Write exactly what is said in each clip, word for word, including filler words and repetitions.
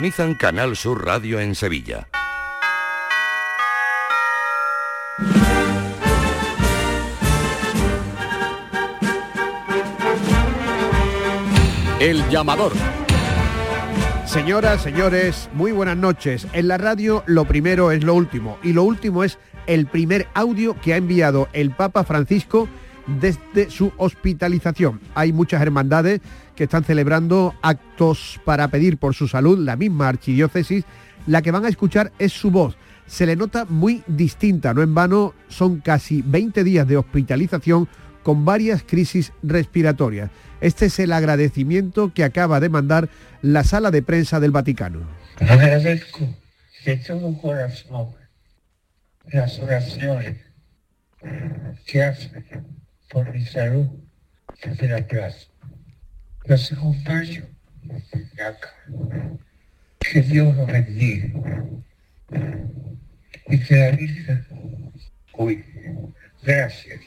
Sintonizan Canal Sur Radio en Sevilla. El llamador. Señoras, señores, muy buenas noches. En la radio lo primero es lo último y lo último es el primer audio que ha enviado el Papa Francisco desde su hospitalización. Hay muchas hermandades que están celebrando actos para pedir por su salud, la misma archidiócesis. La que van a escuchar es su voz. Se le nota muy distinta, no en vano son casi veinte días de hospitalización con varias crisis respiratorias. Este es el agradecimiento que acaba de mandar la sala de prensa del Vaticano. Agradezco de todo corazón las oraciones que hacen por mi salud desde la plaza. Los acompaño acá. Que Dios los bendiga y que la Virgen cuide. Gracias.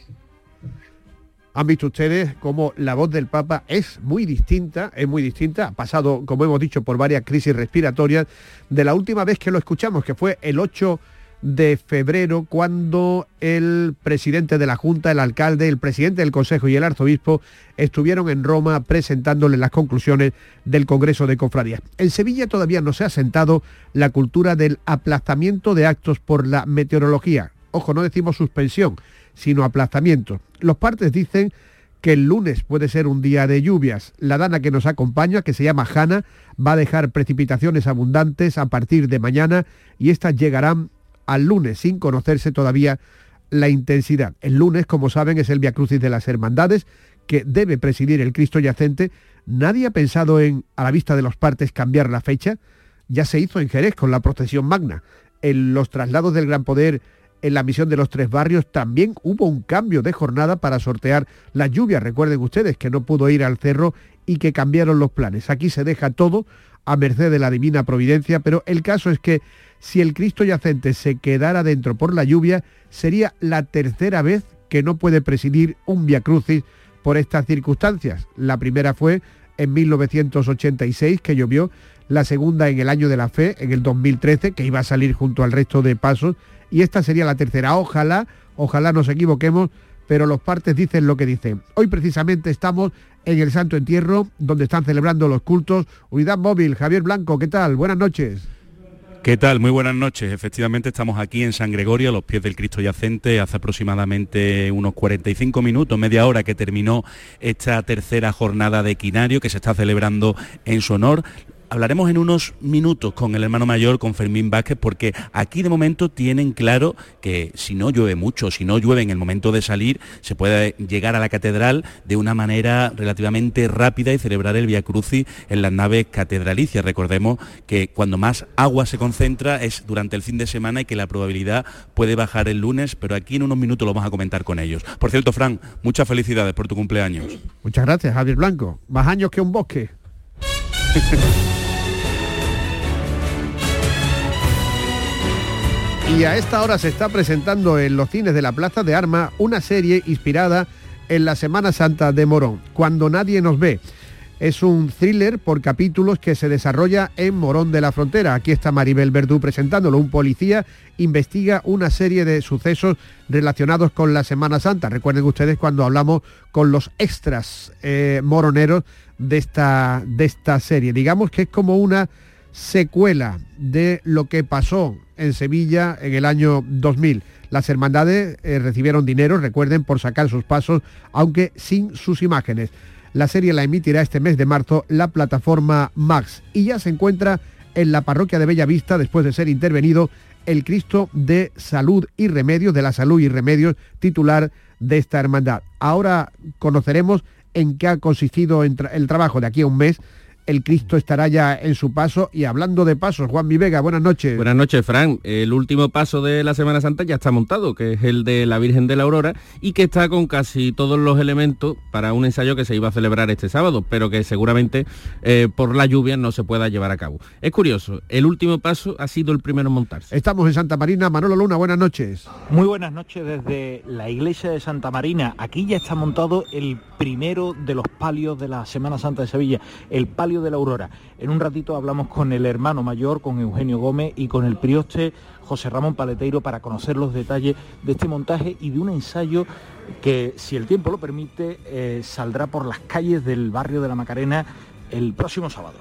Han visto ustedes cómo la voz del Papa es muy distinta, es muy distinta. Ha pasado, como hemos dicho, por varias crisis respiratorias. De la última vez que lo escuchamos, que fue el ocho de febrero, cuando el presidente de la Junta, el alcalde, el presidente del Consejo y el arzobispo estuvieron en Roma presentándole las conclusiones del Congreso de Cofradías. En Sevilla todavía no se ha asentado la cultura del aplazamiento de actos por la meteorología. Ojo, no decimos suspensión, sino aplazamiento. Los partes dicen que el lunes puede ser un día de lluvias. La dana que nos acompaña, que se llama Hanna, va a dejar precipitaciones abundantes a partir de mañana y estas llegarán al lunes sin conocerse todavía la intensidad. El lunes, como saben, es el Viacrucis de las Hermandades que debe presidir el Cristo Yacente. Nadie ha pensado en, a la vista de los partes, cambiar la fecha. Ya se hizo en Jerez con la procesión magna. En los traslados del Gran Poder, en la misión de los Tres Barrios, también hubo un cambio de jornada para sortear las lluvias. Recuerden ustedes que no pudo ir al cerro y que cambiaron los planes. Aquí se deja todo a merced de la divina providencia, pero el caso es que si el Cristo Yacente se quedara dentro por la lluvia, sería la tercera vez que no puede presidir un Viacrucis por estas circunstancias. La primera fue en mil novecientos ochenta y seis, que llovió, la segunda en el Año de la Fe, en el dos mil trece, que iba a salir junto al resto de pasos, y esta sería la tercera. Ojalá, ojalá nos equivoquemos, pero los partes dicen lo que dicen. Hoy precisamente estamos en el Santo Entierro, donde están celebrando los cultos. Unidad Móvil, Javier Blanco, ¿qué tal? Buenas noches. ¿Qué tal? Muy buenas noches. Efectivamente estamos aquí en San Gregorio, a los pies del Cristo Yacente, hace aproximadamente unos cuarenta y cinco minutos, media hora que terminó esta tercera jornada de Quinario que se está celebrando en su honor. Hablaremos en unos minutos con el hermano mayor, con Fermín Vázquez, porque aquí de momento tienen claro que si no llueve mucho, si no llueve en el momento de salir, se puede llegar a la catedral de una manera relativamente rápida y celebrar el Vía Crucis en las naves catedralicias. Recordemos que cuando más agua se concentra es durante el fin de semana y que la probabilidad puede bajar el lunes, pero aquí en unos minutos lo vamos a comentar con ellos. Por cierto, Fran, muchas felicidades por tu cumpleaños. Muchas gracias, Javier Blanco. Más años que un bosque. Y a esta hora se está presentando en los cines de la Plaza de Armas una serie inspirada en la Semana Santa de Morón, Cuando nadie nos ve. Es un thriller por capítulos que se desarrolla en Morón de la Frontera. Aquí está Maribel Verdú presentándolo. Un policía investiga una serie de sucesos relacionados con la Semana Santa. Recuerden ustedes cuando hablamos con los extras eh, moroneros de esta, de esta serie. Digamos que es como una secuela de lo que pasó en Sevilla en el año dos mil. Las hermandades eh, recibieron dinero, recuerden, por sacar sus pasos, aunque sin sus imágenes. La serie la emitirá este mes de marzo la plataforma Max y ya se encuentra en la parroquia de Bellavista, después de ser intervenido, el Cristo de Salud y Remedios, de la Salud y Remedios, titular de esta hermandad. Ahora conoceremos en qué ha consistido el trabajo. De aquí a un mes el Cristo estará ya en su paso. Y hablando de pasos, Juan Mi Vega, buenas noches. Buenas noches, Fran. El último paso de la Semana Santa ya está montado, que es el de la Virgen de la Aurora, y que está con casi todos los elementos para un ensayo que se iba a celebrar este sábado, pero que seguramente eh, por la lluvia no se pueda llevar a cabo. Es curioso, el último paso ha sido el primero en montarse. Estamos en Santa Marina. Manolo Luna, buenas noches. Muy buenas noches desde la iglesia de Santa Marina. Aquí ya está montado el primero de los palios de la Semana Santa de Sevilla, el palio barrio de la Aurora. En un ratito hablamos con el hermano mayor, con Eugenio Gómez, y con el prioste José Ramón Paleteiro para conocer los detalles de este montaje y de un ensayo que, si el tiempo lo permite, eh, saldrá por las calles del barrio de la Macarena el próximo sábado.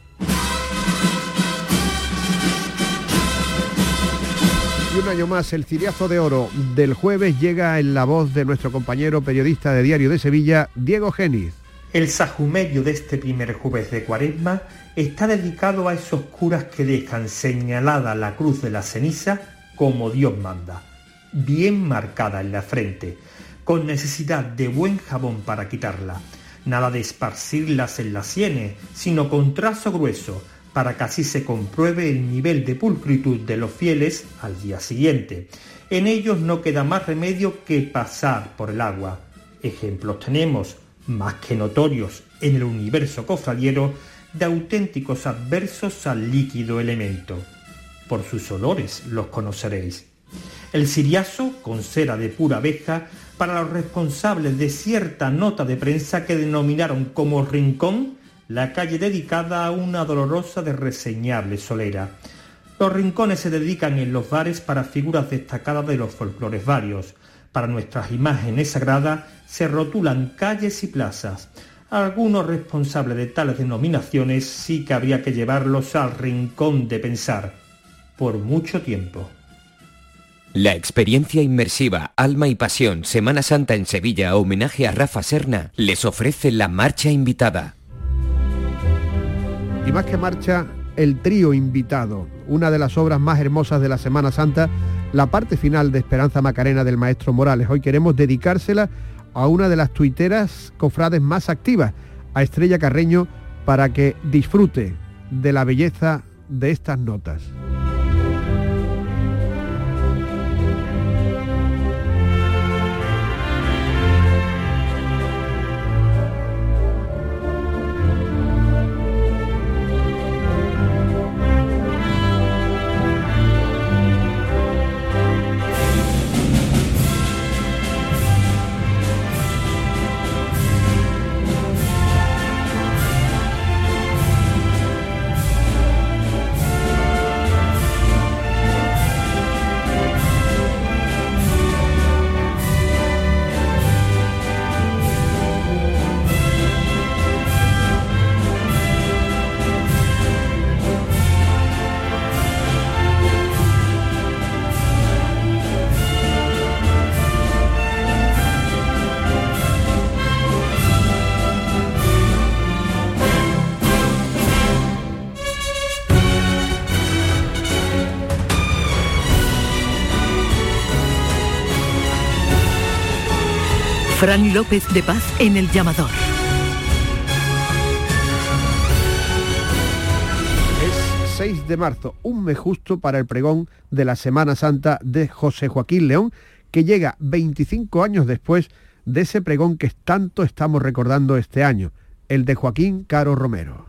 Y un año más, el Ciriazo de Oro del jueves llega en la voz de nuestro compañero periodista de Diario de Sevilla, Diego Géniz. El sajumerio de este primer jueves de Cuaresma está dedicado a esos curas que dejan señalada la cruz de la ceniza como Dios manda, bien marcada en la frente, con necesidad de buen jabón para quitarla, nada de esparcirlas en las sienes, sino con trazo grueso, para que así se compruebe el nivel de pulcritud de los fieles al día siguiente. En ellos no queda más remedio que pasar por el agua. Ejemplos tenemos, más que notorios, en el universo cofradiero, de auténticos adversos al líquido elemento. Por sus olores los conoceréis. El ciriazo, con cera de pura abeja, para los responsables de cierta nota de prensa que denominaron como Rincón, la calle dedicada a una dolorosa de reseñable solera. Los rincones se dedican en los bares para figuras destacadas de los folclores varios. Para nuestras imágenes sagradas se rotulan calles y plazas. Algunos responsables de tales denominaciones sí que habría que llevarlos al rincón de pensar, por mucho tiempo. La experiencia inmersiva Alma y Pasión Semana Santa en Sevilla, homenaje a Rafa Serna, les ofrece la marcha invitada. Y más que marcha, el trío invitado, una de las obras más hermosas de la Semana Santa, la parte final de Esperanza Macarena del maestro Morales. Hoy queremos dedicársela a una de las tuiteras cofrades más activas, a Estrella Carreño, para que disfrute de la belleza de estas notas. Fran López de Paz en El Llamador. Es seis de marzo, un mes justo para el pregón de la Semana Santa de José Joaquín León, que llega veinticinco años después de ese pregón que tanto estamos recordando este año, el de Joaquín Caro Romero.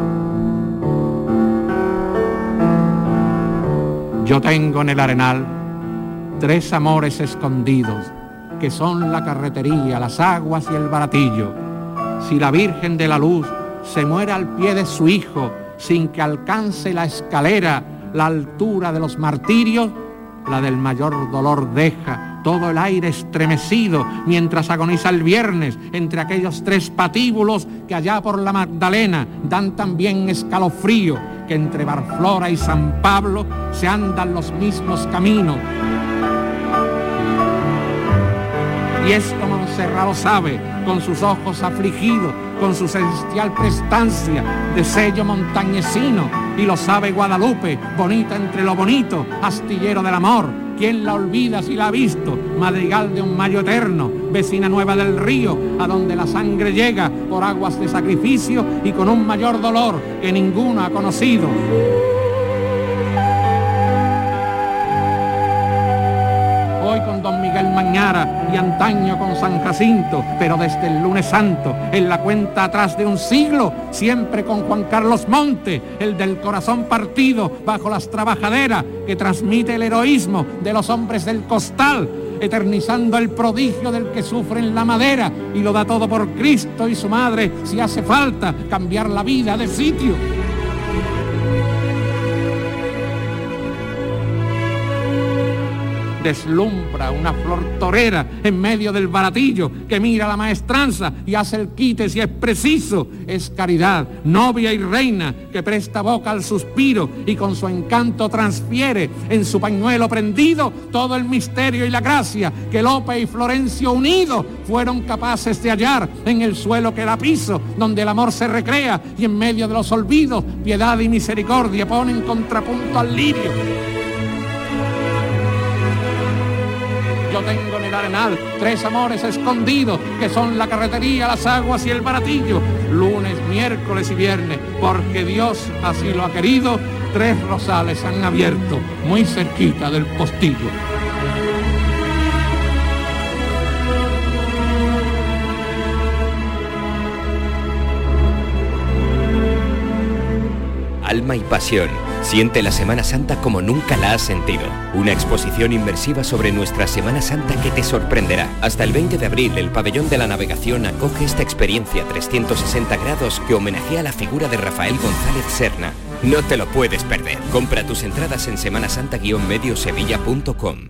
Yo tengo en el arenal tres amores escondidos, que son la carretería, las aguas y el baratillo. Si la Virgen de la Luz se muere al pie de su hijo sin que alcance la escalera la altura de los martirios, la del mayor dolor deja todo el aire estremecido mientras agoniza el viernes entre aquellos tres patíbulos que allá por la Magdalena dan también escalofrío, que entre Barflora y San Pablo se andan los mismos caminos. Y esto Montserrat lo sabe, con sus ojos afligidos, con su celestial prestancia de sello montañesino, y lo sabe Guadalupe, bonita entre lo bonito, astillero del amor. ¿Quién la olvida si la ha visto? Madrigal de un mayo eterno, vecina nueva del río, a donde la sangre llega por aguas de sacrificio y con un mayor dolor que ninguno ha conocido. Hoy con don Miguel Mañara y antaño con San Jacinto, pero desde el lunes santo, en la cuenta atrás de un siglo, siempre con Juan Carlos Monte, el del corazón partido bajo las trabajaderas, que transmite el heroísmo de los hombres del costal. eternizando el prodigio del que sufre en la madera y lo da todo por Cristo y su madre, si hace falta cambiar la vida de sitio. Deslumbra una flor torera en medio del baratillo que mira la maestranza y hace el quite si es preciso. Es caridad, novia y reina, que presta boca al suspiro y con su encanto transfiere en su pañuelo prendido todo el misterio y la gracia que Lope y Florencio unidos fueron capaces de hallar en el suelo que da piso, donde el amor se recrea y en medio de los olvidos piedad y misericordia ponen contrapunto al lirio. Yo tengo en el arenal tres amores escondidos, que son la carretería, las aguas y el baratillo. Lunes, miércoles y viernes, porque Dios así lo ha querido, tres rosales han abierto, muy cerquita del postillo. Alma y pasión. Siente la Semana Santa como nunca la has sentido. Una exposición inmersiva sobre nuestra Semana Santa que te sorprenderá. Hasta el veinte de abril, el Pabellón de la Navegación acoge esta experiencia trescientos sesenta grados que homenajea la figura de Rafael González Serna. No te lo puedes perder. Compra tus entradas en semana santa guion medio sevilla punto com.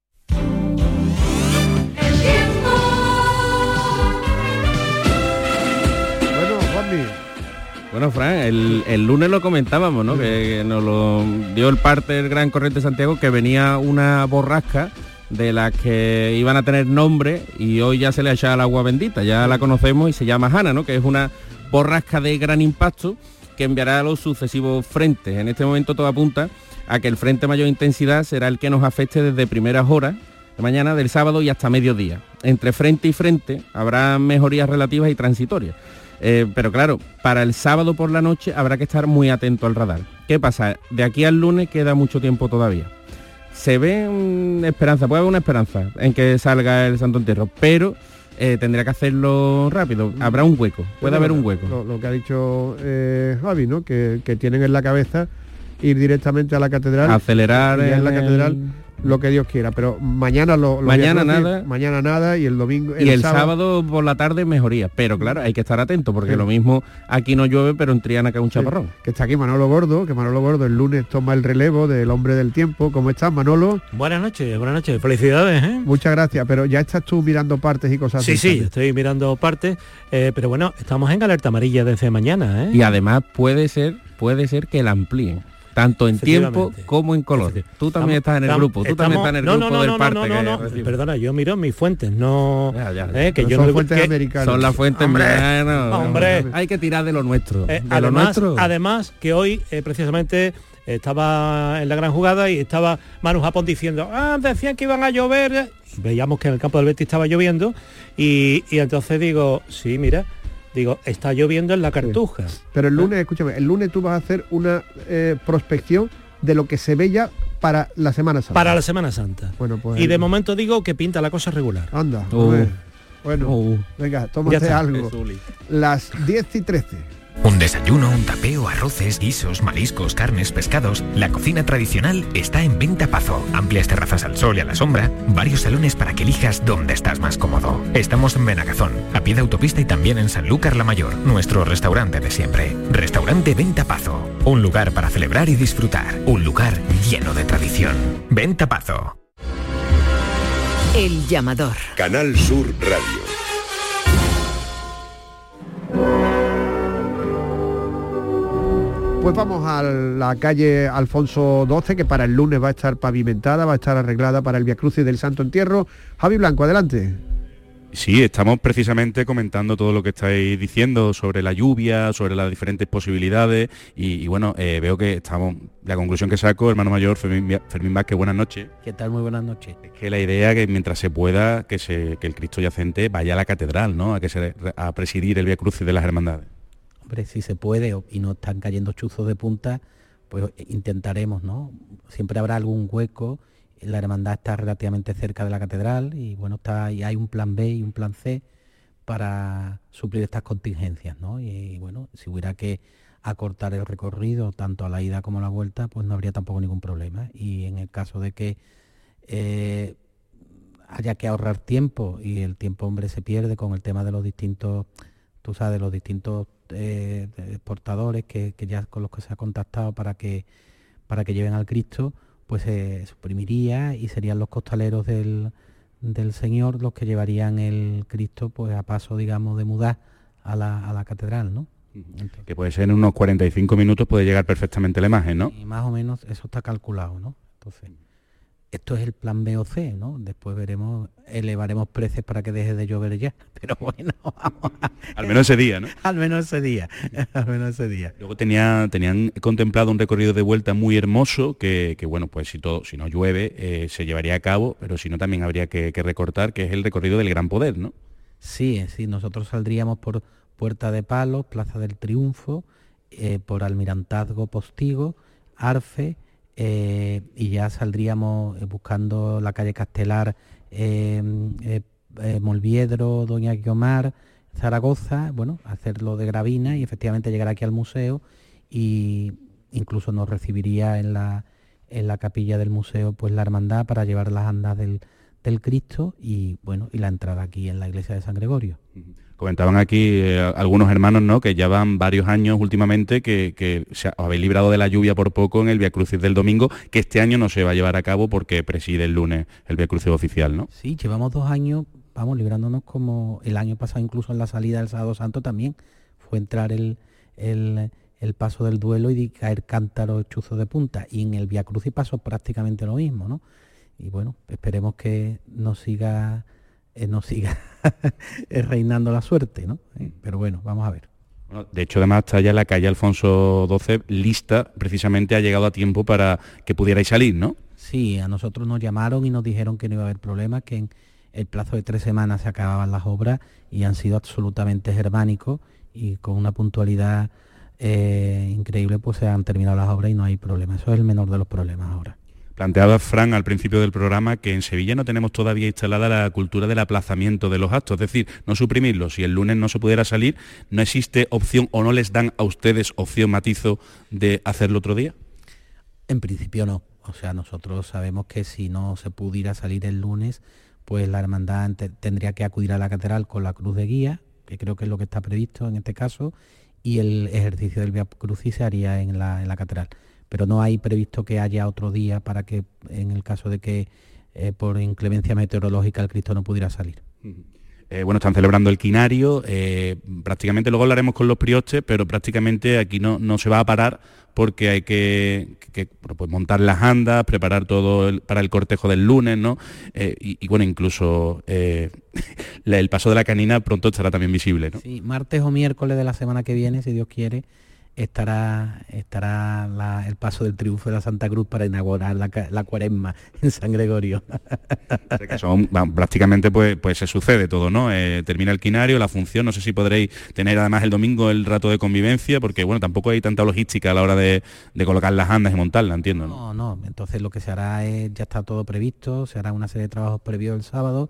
Bueno, Juanmi. Bueno, Fran, el, el lunes lo comentábamos, ¿no? Que, que nos lo dio el parte del Gran Corriente Santiago, que venía una borrasca de las que iban a tener nombre y hoy ya se le ha echado el agua bendita, ya la conocemos y se llama Hanna, ¿no? Que es una borrasca de gran impacto que enviará a los sucesivos frentes. En este momento todo apunta a que el frente de mayor intensidad será el que nos afecte desde primeras horas de mañana del sábado y hasta mediodía. Entre frente y frente habrá mejorías relativas y transitorias. Eh, pero claro, para el sábado por la noche habrá que estar muy atento al radar. ¿Qué pasa? De aquí al lunes queda mucho tiempo todavía. Se ve una esperanza, puede haber una esperanza en que salga el Santo Entierro, pero eh, tendría que hacerlo rápido. Habrá un hueco, puede Pero haber lo, un hueco. Lo, lo que ha dicho eh, Javi, ¿no? Que, que tienen en la cabeza ir directamente a la catedral. Acelerar y ya en la en catedral el... lo que Dios quiera, pero mañana lo, lo mañana decir, nada mañana nada y el domingo y el sábado, sábado por la tarde mejoría, pero claro, hay que estar atento porque sí. Lo mismo aquí no llueve, pero en Triana cae un chaparrón. Sí. Que está aquí Manolo Gordo, que Manolo Gordo el lunes toma el relevo del hombre del tiempo. ¿Cómo estás, Manolo? Buenas noches, buenas noches, felicidades, ¿eh? Muchas gracias, pero ya estás tú mirando partes y cosas sí, así. Sí, sí, estoy mirando partes, eh, pero bueno, estamos en alerta amarilla desde mañana, ¿eh? Y además puede ser, puede ser que la amplíen. Tanto en tiempo como en color. Tú también estás en el grupo, tú también estás en el no, grupo no, no, del no, parte no, no, no, que perdona, yo miro mis fuentes, no... Ya, ya, eh, que yo son no, fuentes que, americanas. Son las fuentes americanas. Hombre, hay que tirar de lo nuestro. Eh, de además, lo nuestro. Además, que hoy eh, precisamente estaba en la gran jugada y estaba Manu Japón diciendo, ah, decían que iban a llover. Veíamos que en el campo del Betis estaba lloviendo y, y entonces digo, sí, mira, digo, está lloviendo en la Cartuja. Sí. Pero el lunes, ¿eh? Escúchame, el lunes tú vas a hacer una eh, prospección de lo que se ve ya para la Semana Santa. Para la Semana Santa. Bueno, pues, y de momento digo que pinta la cosa regular. Anda. Uh. Bueno, uh. venga, tómate algo. Las diez y trece. Un desayuno, un tapeo, arroces, guisos, mariscos, carnes, pescados. La cocina tradicional está en Venta Pazo. Amplias terrazas al sol y a la sombra. Varios salones para que elijas dónde estás más cómodo. Estamos en Benagazón, a pie de autopista y también en Sanlúcar la Mayor, nuestro restaurante de siempre. Restaurante Venta Pazo. Un lugar para celebrar y disfrutar. Un lugar lleno de tradición. Venta Pazo. El llamador. Canal Sur Radio. Pues vamos a la calle Alfonso doce, que para el lunes va a estar pavimentada, va a estar arreglada para el Viacrucis del Santo Entierro. Javi Blanco, adelante. Sí, estamos precisamente comentando todo lo que estáis diciendo sobre la lluvia, sobre las diferentes posibilidades y, y bueno, eh, veo que estamos, la conclusión que saco, hermano mayor, Fermín, Fermín Vázquez, buenas noches. ¿Qué tal? Muy buenas noches. Es que la idea que mientras se pueda, que, se, que el Cristo yacente vaya a la catedral, ¿no? A, que se, a presidir el Viacrucis de las Hermandades. Hombre, si se puede y no están cayendo chuzos de punta, pues intentaremos, ¿no? Siempre habrá algún hueco. La hermandad está relativamente cerca de la catedral y bueno, está y hay un plan B y un plan C para suplir estas contingencias, ¿no? Y, y bueno, si hubiera que acortar el recorrido tanto a la ida como a la vuelta, pues no habría tampoco ningún problema. Y en el caso de que eh, haya que ahorrar tiempo, y el tiempo, hombre, se pierde con el tema de los distintos, tú sabes, los distintos eh, portadores que, que ya con los que se ha contactado para que para que lleven al Cristo, pues se suprimiría y serían los costaleros del, del Señor los que llevarían el Cristo pues a paso, digamos, de mudar a la, a la catedral, ¿no? Entonces, que puede ser en unos cuarenta y cinco minutos, puede llegar perfectamente la imagen, ¿no? Y más o menos eso está calculado, ¿no? Entonces, esto es el plan B o C, ¿no? Después veremos, elevaremos precios para que deje de llover ya, pero bueno, vamos a... Al menos ese día, ¿no? Al menos ese día, al menos ese día. Luego tenía, tenían contemplado un recorrido de vuelta muy hermoso, que, que bueno, pues si todo, si no llueve, eh, se llevaría a cabo, pero si no también habría que, que recortar, que es el recorrido del Gran Poder, ¿no? Sí, sí, nosotros saldríamos por Puerta de Palos, Plaza del Triunfo, eh, por Almirantazgo, Postigo, Arfe, Eh, y ya saldríamos buscando la calle Castelar, eh, eh, eh, Molviedro, Doña Guiomar, Zaragoza, bueno, hacerlo de Gravina y efectivamente llegar aquí al museo, y incluso nos recibiría en la, en la capilla del museo pues la hermandad para llevar las andas del, del Cristo y bueno, y la entrada aquí en la iglesia de San Gregorio. Comentaban aquí eh, algunos hermanos, ¿no?, que ya van varios años últimamente que, que se habéis librado de la lluvia por poco en el Vía Crucis del domingo, que este año no se va a llevar a cabo porque preside el lunes el Vía Crucis oficial, ¿no? Sí, llevamos dos años, vamos, librándonos, como el año pasado incluso en la salida del Sábado Santo también fue entrar el, el, el paso del duelo y caer cántaros chuzos de punta, y en el Vía Crucis pasó prácticamente lo mismo, ¿no? Y bueno, esperemos que nos siga... no siga reinando la suerte, ¿no? ¿Eh? Pero bueno, vamos a ver. Bueno, de hecho, además está ya la calle Alfonso doce lista, precisamente ha llegado a tiempo para que pudierais salir, ¿no? Sí, a nosotros nos llamaron y nos dijeron que no iba a haber problema, que en el plazo de tres semanas se acababan las obras y han sido absolutamente germánicos y con una puntualidad eh, increíble, pues se han terminado las obras y no hay problema. Eso es el menor de los problemas ahora. Planteaba Fran al principio del programa que en Sevilla no tenemos todavía instalada la cultura del aplazamiento de los actos, es decir, no suprimirlos. Si el lunes no se pudiera salir, ¿no existe opción o no les dan a ustedes opción, matizo, de hacerlo otro día? En principio no. O sea, nosotros sabemos que si no se pudiera salir el lunes, pues la hermandad tendría que acudir a la catedral con la cruz de guía, que creo que es lo que está previsto en este caso, y el ejercicio del Vía Crucis se haría en la, en la catedral. Pero no hay previsto que haya otro día para que, en el caso de que eh, por inclemencia meteorológica el Cristo no pudiera salir. Eh, bueno, están celebrando el quinario, eh, prácticamente luego hablaremos con los priostes, pero prácticamente aquí no, no se va a parar porque hay que, que bueno, pues montar las andas, preparar todo el, para el cortejo del lunes, ¿no? Eh, y, y bueno, incluso eh, el paso de la canina pronto estará también visible, ¿no? Sí, martes o miércoles de la semana que viene, si Dios quiere, estará estará la, el paso del triunfo de la Santa Cruz para inaugurar la, la cuaresma en San Gregorio. Que son, prácticamente pues, pues se sucede todo, ¿no? Eh, termina el quinario, la función, no sé si podréis tener además el domingo el rato de convivencia, porque bueno, tampoco hay tanta logística a la hora de, de colocar las andas y montarlas, entiendo, ¿no? No, no, entonces lo que se hará es, ya está todo previsto, se hará una serie de trabajos previos el sábado,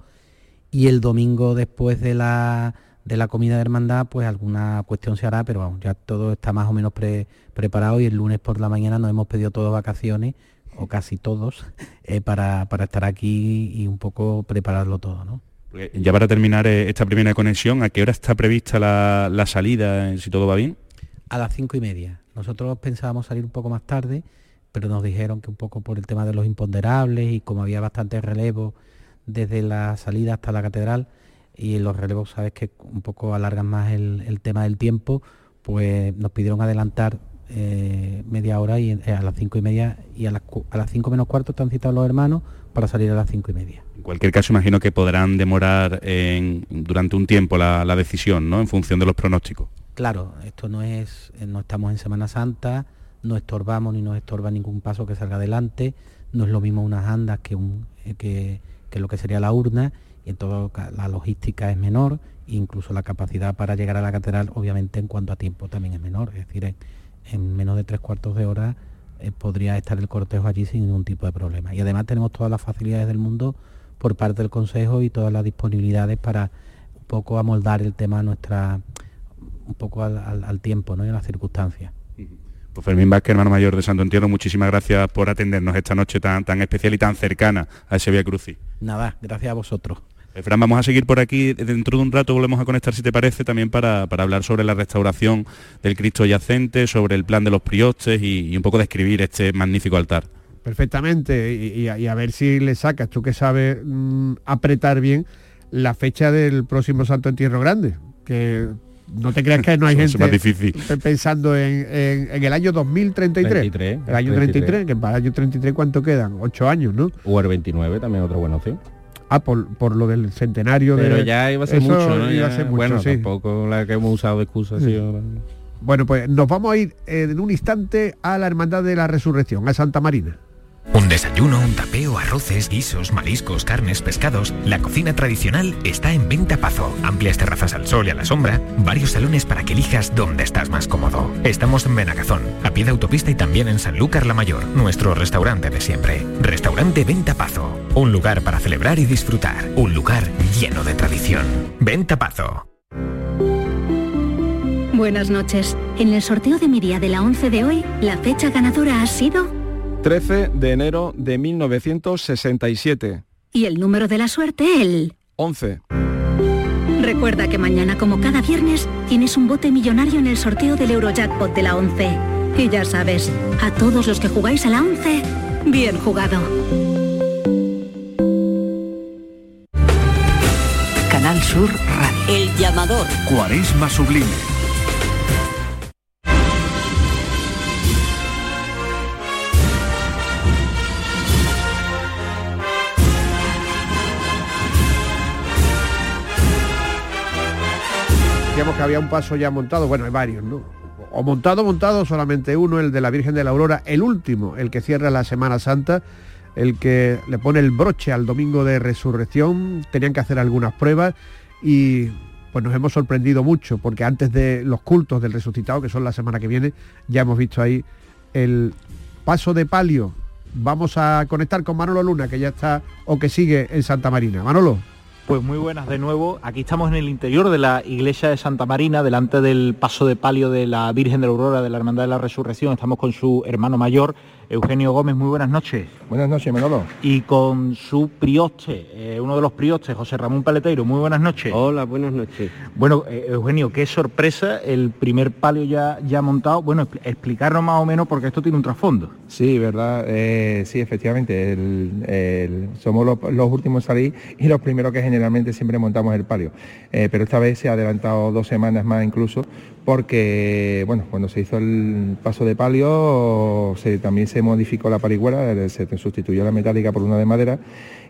y el domingo después de la... de la comida de hermandad, pues alguna cuestión se hará, pero vamos, ya todo está más o menos pre, preparado, y el lunes por la mañana nos hemos pedido todos vacaciones, o casi todos, eh, para, para estar aquí y un poco prepararlo todo, ¿no? Ya para terminar eh, esta primera conexión, ¿a qué hora está prevista la, la salida, eh, si todo va bien? A las cinco y media. Nosotros pensábamos salir un poco más tarde, pero nos dijeron que un poco por el tema de los imponderables y como había bastante relevo desde la salida hasta la catedral, y los relevos, sabes que un poco alargan más el, el tema del tiempo, pues nos pidieron adelantar eh, media hora y eh, a las cinco y media, y a las, a las cinco menos cuarto están citados los hermanos para salir a las cinco y media. En cualquier caso, imagino que podrán demorar en, durante un tiempo la, la decisión, ¿no?, en función de los pronósticos. Claro, esto no es, no estamos en Semana Santa, no estorbamos ni nos estorba ningún paso que salga adelante, no es lo mismo unas andas que, un, que, que lo que sería la urna, y en todo la logística es menor, incluso la capacidad para llegar a la catedral, obviamente en cuanto a tiempo también es menor, es decir, en, en menos de tres cuartos de hora eh, podría estar el cortejo allí sin ningún tipo de problema. Y además tenemos todas las facilidades del mundo por parte del Consejo y todas las disponibilidades para un poco amoldar el tema a nuestra, un poco al, al, al tiempo, ¿no?, y a las circunstancias. Pues Fermín Vázquez, hermano mayor de Santo Entierro, muchísimas gracias por atendernos esta noche tan, tan especial y tan cercana a ese Vía Crucis. Nada, gracias a vosotros. Fran, vamos a seguir por aquí, dentro de un rato volvemos a conectar, si te parece, también para, para hablar sobre la restauración del Cristo yacente, sobre el plan de los priostes y, y un poco describir este magnífico altar. Perfectamente, y, y, a, y a ver si le sacas, tú que sabes mmm, apretar bien, la fecha del próximo Santo Entierro Grande, que no te creas que no hay gente más difícil. pensando en, en, en el año dos mil treinta y tres. veintitrés, el año treinta y tres, que para el año treinta y tres, ¿cuánto quedan? Ocho años, ¿no? O el veintinueve, también otra buena opción. Ah, por, por lo del centenario. Pero de... ya iba a ser Eso mucho, ¿no? Iba Ya, a ser mucho, bueno, sí. tampoco la que hemos usado de excusa. Sí. Sí. O... Bueno, pues nos vamos a ir eh, en un instante a la Hermandad de la Resurrección, a Santa Marina. Un desayuno, un tapeo, arroces, guisos, mariscos, carnes, pescados. La cocina tradicional está en Venta Pazo. Amplias terrazas al sol y a la sombra. Varios salones para que elijas dónde estás más cómodo. Estamos en Benagazón, a pie de autopista, y también en Sanlúcar la Mayor, nuestro restaurante de siempre. Restaurante Venta Pazo. Un lugar para celebrar y disfrutar. Un lugar lleno de tradición. Venta Pazo. Buenas noches. En el sorteo de mi día de la once de hoy, la fecha ganadora ha sido trece de enero de mil novecientos sesenta y siete. Y el número de la suerte, el once. Recuerda que mañana, como cada viernes, tienes un bote millonario en el sorteo del Eurojackpot de la once. Y ya sabes, a todos los que jugáis a la once, bien jugado. Canal Sur Radio. El llamador. Cuaresma sublime. Decíamos que había un paso ya montado, bueno, hay varios, ¿no? O montado, montado, solamente uno, el de la Virgen de la Aurora, el último, el que cierra la Semana Santa, el que le pone el broche al domingo de Resurrección. Tenían que hacer algunas pruebas y pues nos hemos sorprendido mucho, porque antes de los cultos del resucitado, que son la semana que viene, ya hemos visto ahí el paso de palio. Vamos a conectar con Manolo Luna, que ya está o que sigue en Santa Marina. Manolo. Pues muy buenas de nuevo. Aquí estamos en el interior de la iglesia de Santa Marina, delante del paso de palio de la Virgen de la Aurora de la Hermandad de la Resurrección. Estamos con su hermano mayor, Eugenio Gómez. Muy buenas noches. Buenas noches, Manolo. Y con su prioste, eh, uno de los priostes, José Ramón Paleteiro. Muy buenas noches. Hola, buenas noches. Bueno, eh, Eugenio, qué sorpresa, el primer palio ya, ya montado. Bueno, explicarnos más o menos, porque esto tiene un trasfondo. Sí, verdad, eh, sí, efectivamente. El, el, somos los, los últimos a salir y los primeros que generalmente siempre montamos el palio. Eh, pero esta vez se ha adelantado dos semanas más incluso, porque, bueno, cuando se hizo el paso de palio, se, también se modificó la parihuela, se sustituyó la metálica por una de madera,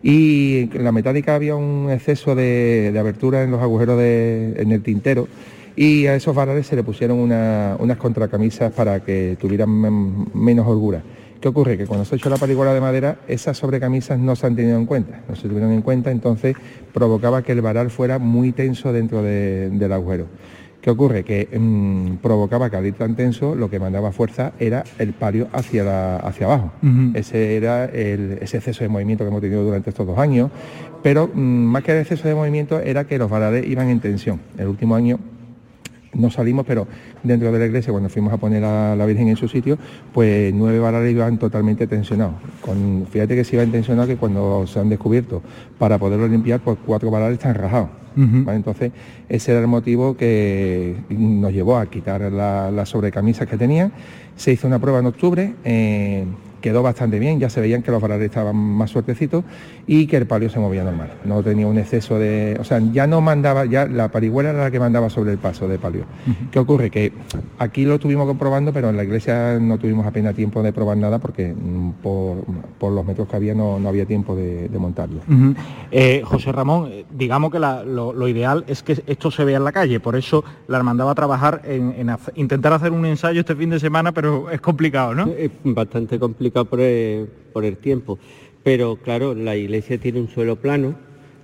y en la metálica había un exceso de, de abertura en los agujeros de, en el tintero, y a esos varales se le pusieron una, unas contracamisas para que tuvieran menos holgura. ¿Qué ocurre? Que cuando se ha hecho la parihuela de madera, esas sobrecamisas no se han tenido en cuenta, no se tuvieron en cuenta, entonces provocaba que el varal fuera muy tenso dentro de, del agujero. ¿Qué ocurre? Que mmm, provocaba que al ir tan tenso, lo que mandaba fuerza era el palio hacia, la, hacia abajo. Uh-huh. Ese era el, ese exceso de movimiento que hemos tenido durante estos dos años, pero mmm, más que el exceso de movimiento era que los varales iban en tensión. El último año no salimos, pero dentro de la iglesia, cuando fuimos a poner a la Virgen en su sitio, pues nueve varales iban totalmente tensionados. Con, fíjate que se iban tensionados, que cuando se han descubierto para poderlo limpiar, pues cuatro varales están rajados. Uh-huh. ¿Vale? Entonces, ese era el motivo que nos llevó a quitar la, las sobrecamisas que tenían. Se hizo una prueba en octubre, eh, quedó bastante bien, ya se veían que los varales estaban más suertecitos y que el palio se movía normal, no tenía un exceso de... O sea, ya no mandaba, ya la parihuela era la que mandaba sobre el paso de palio. Uh-huh. ¿Qué ocurre? Que aquí lo estuvimos comprobando, pero en la iglesia no tuvimos apenas tiempo de probar nada porque por, por los metros que había no, no había tiempo de, de montarlo. Uh-huh. eh, José Ramón, digamos que la, lo, lo ideal es que esto se vea en la calle, por eso la hermandad va a trabajar en, en hacer, intentar hacer un ensayo este fin de semana, pero es complicado, ¿no? Es bastante complicado por el, por el tiempo, pero claro, la iglesia tiene un suelo plano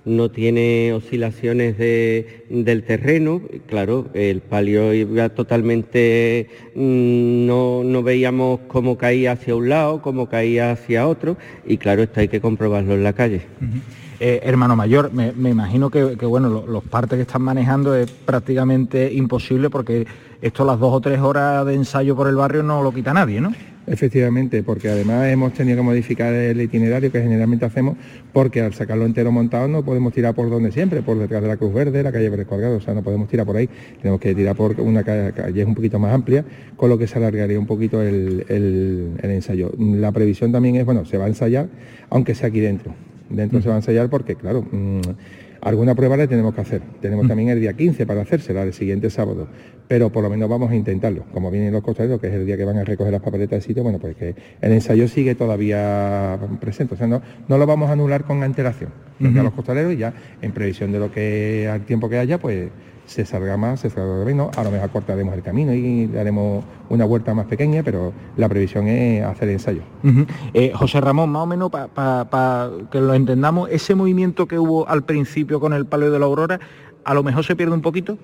no tiene oscilaciones de, del terreno. Claro, el palio iba totalmente, mmm, no, no veíamos cómo caía hacia un lado, cómo caía hacia otro, y claro, esto hay que comprobarlo en la calle. Uh-huh. Eh, hermano mayor, me, me imagino que, que bueno, lo, los partes que están manejando es prácticamente imposible, porque esto las dos o tres horas de ensayo por el barrio no lo quita nadie, ¿no? Efectivamente, porque además hemos tenido que modificar el itinerario que generalmente hacemos, porque al sacarlo entero montado no podemos tirar por donde siempre, por detrás de la Cruz Verde, la calle Pérez Colgado, o sea, no podemos tirar por ahí, tenemos que tirar por una calle, calle un poquito más amplia, con lo que se alargaría un poquito el, el, el ensayo. La previsión también es, bueno, se va a ensayar, aunque sea aquí dentro, dentro mm. se va a ensayar porque, claro, mmm, alguna prueba le tenemos que hacer. Tenemos mm. también el día quince para hacérsela, el siguiente sábado, pero por lo menos vamos a intentarlo. Como vienen los costaleros, que es el día que van a recoger las papeletas de sitio, bueno, pues que el ensayo sigue todavía presente, o sea, no, no lo vamos a anular con antelación. Uh-huh. A los costaleros y ya en previsión de lo que al tiempo que haya, pues se salga más, se salga menos, a lo mejor cortaremos el camino y le haremos una vuelta más pequeña, pero la previsión es hacer el ensayo. Uh-huh. eh, José Ramón, más o menos para pa, pa que lo entendamos, ese movimiento que hubo al principio con el palio de la Aurora, ¿a lo mejor se pierde un poquito?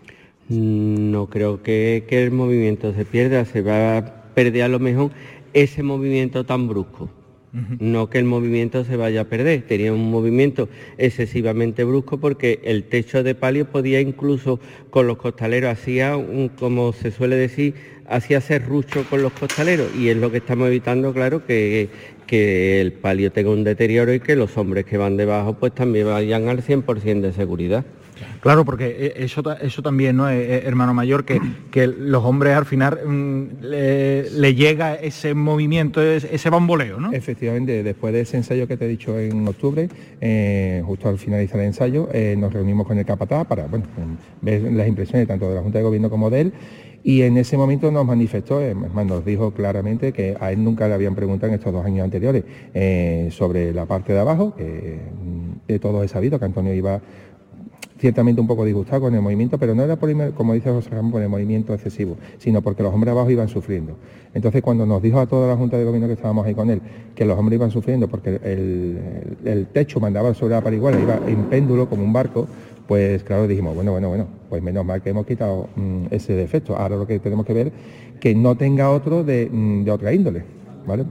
No creo que, que el movimiento se pierda, se va a perder a lo mejor ese movimiento tan brusco. Uh-huh. No que el movimiento se vaya a perder, tenía un movimiento excesivamente brusco, porque el techo de palio podía incluso con los costaleros, hacía un, como se suele decir, hacía serrucho con los costaleros, y es lo que estamos evitando, claro, que, que el palio tenga un deterioro y que los hombres que van debajo pues también vayan al cien por ciento de seguridad. Claro, porque eso, eso también, ¿no, hermano mayor? Que, que los hombres al final mmm, le, le llega ese movimiento, ese bamboleo, ¿no? Efectivamente, después de ese ensayo que te he dicho en octubre, eh, justo al finalizar el ensayo, eh, nos reunimos con el capataz para, bueno, ver las impresiones tanto de la Junta de Gobierno como de él, y en ese momento nos manifestó, eh, nos dijo claramente que a él nunca le habían preguntado en estos dos años anteriores eh, sobre la parte de abajo, que de todos he sabido que Antonio iba ciertamente un poco disgustado con el movimiento, pero no era por, como dice José Ramón, por el movimiento excesivo, sino porque los hombres abajo iban sufriendo. Entonces, cuando nos dijo a toda la Junta de Gobierno que estábamos ahí con él, que los hombres iban sufriendo porque el, el, el techo mandaba sobre la pariguala, iba en péndulo como un barco, pues claro, dijimos, bueno, bueno, bueno, pues menos mal que hemos quitado mmm, ese defecto. Ahora lo que tenemos que ver que no tenga otro de, mmm, de otra índole, ¿vale?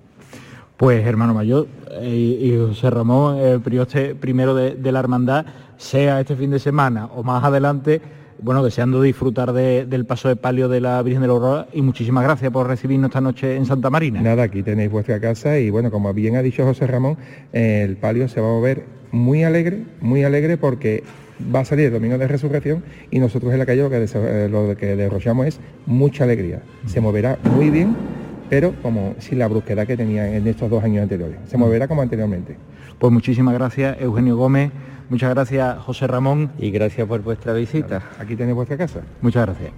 Pues hermano mayor eh, y José Ramón, el prioste primero de, de la hermandad, sea este fin de semana o más adelante, bueno, deseando disfrutar de, del paso de palio de la Virgen de la Aurora, y muchísimas gracias por recibirnos esta noche en Santa Marina. Nada, aquí tenéis vuestra casa y bueno, como bien ha dicho José Ramón, eh, el palio se va a mover muy alegre, muy alegre porque va a salir el domingo de resurrección y nosotros en la calle lo que, eh, lo que derrochamos es mucha alegría. Se moverá muy bien, pero como sin la brusquedad que tenía en estos dos años anteriores. Se moverá como anteriormente. Pues muchísimas gracias, Eugenio Gómez. Muchas gracias, José Ramón. Y gracias por vuestra visita. Aquí tenéis vuestra casa. Muchas gracias.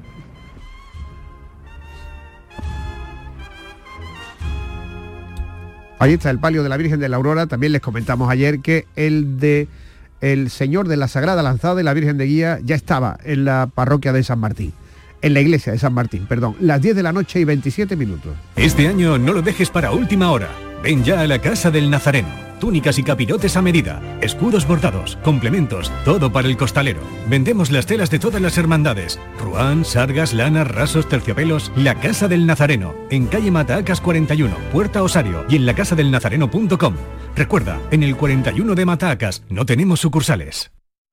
Ahí está el palio de la Virgen de la Aurora. También les comentamos ayer que el de el Señor de la Sagrada Lanzada y la Virgen de Guía ya estaba en la parroquia de San Martín. En la iglesia de San Martín, perdón, las diez de la noche y veintisiete minutos. Este año no lo dejes para última hora. Ven ya a la Casa del Nazareno. Túnicas y capirotes a medida, escudos bordados, complementos, todo para el costalero. Vendemos las telas de todas las hermandades. Ruán, sargas, lanas, rasos, terciopelos. La Casa del Nazareno, en calle Matahacas cuarenta y uno, Puerta Osario, y en la casa del nazareno punto com. Recuerda, en el cuarenta y uno de Matahacas no tenemos sucursales.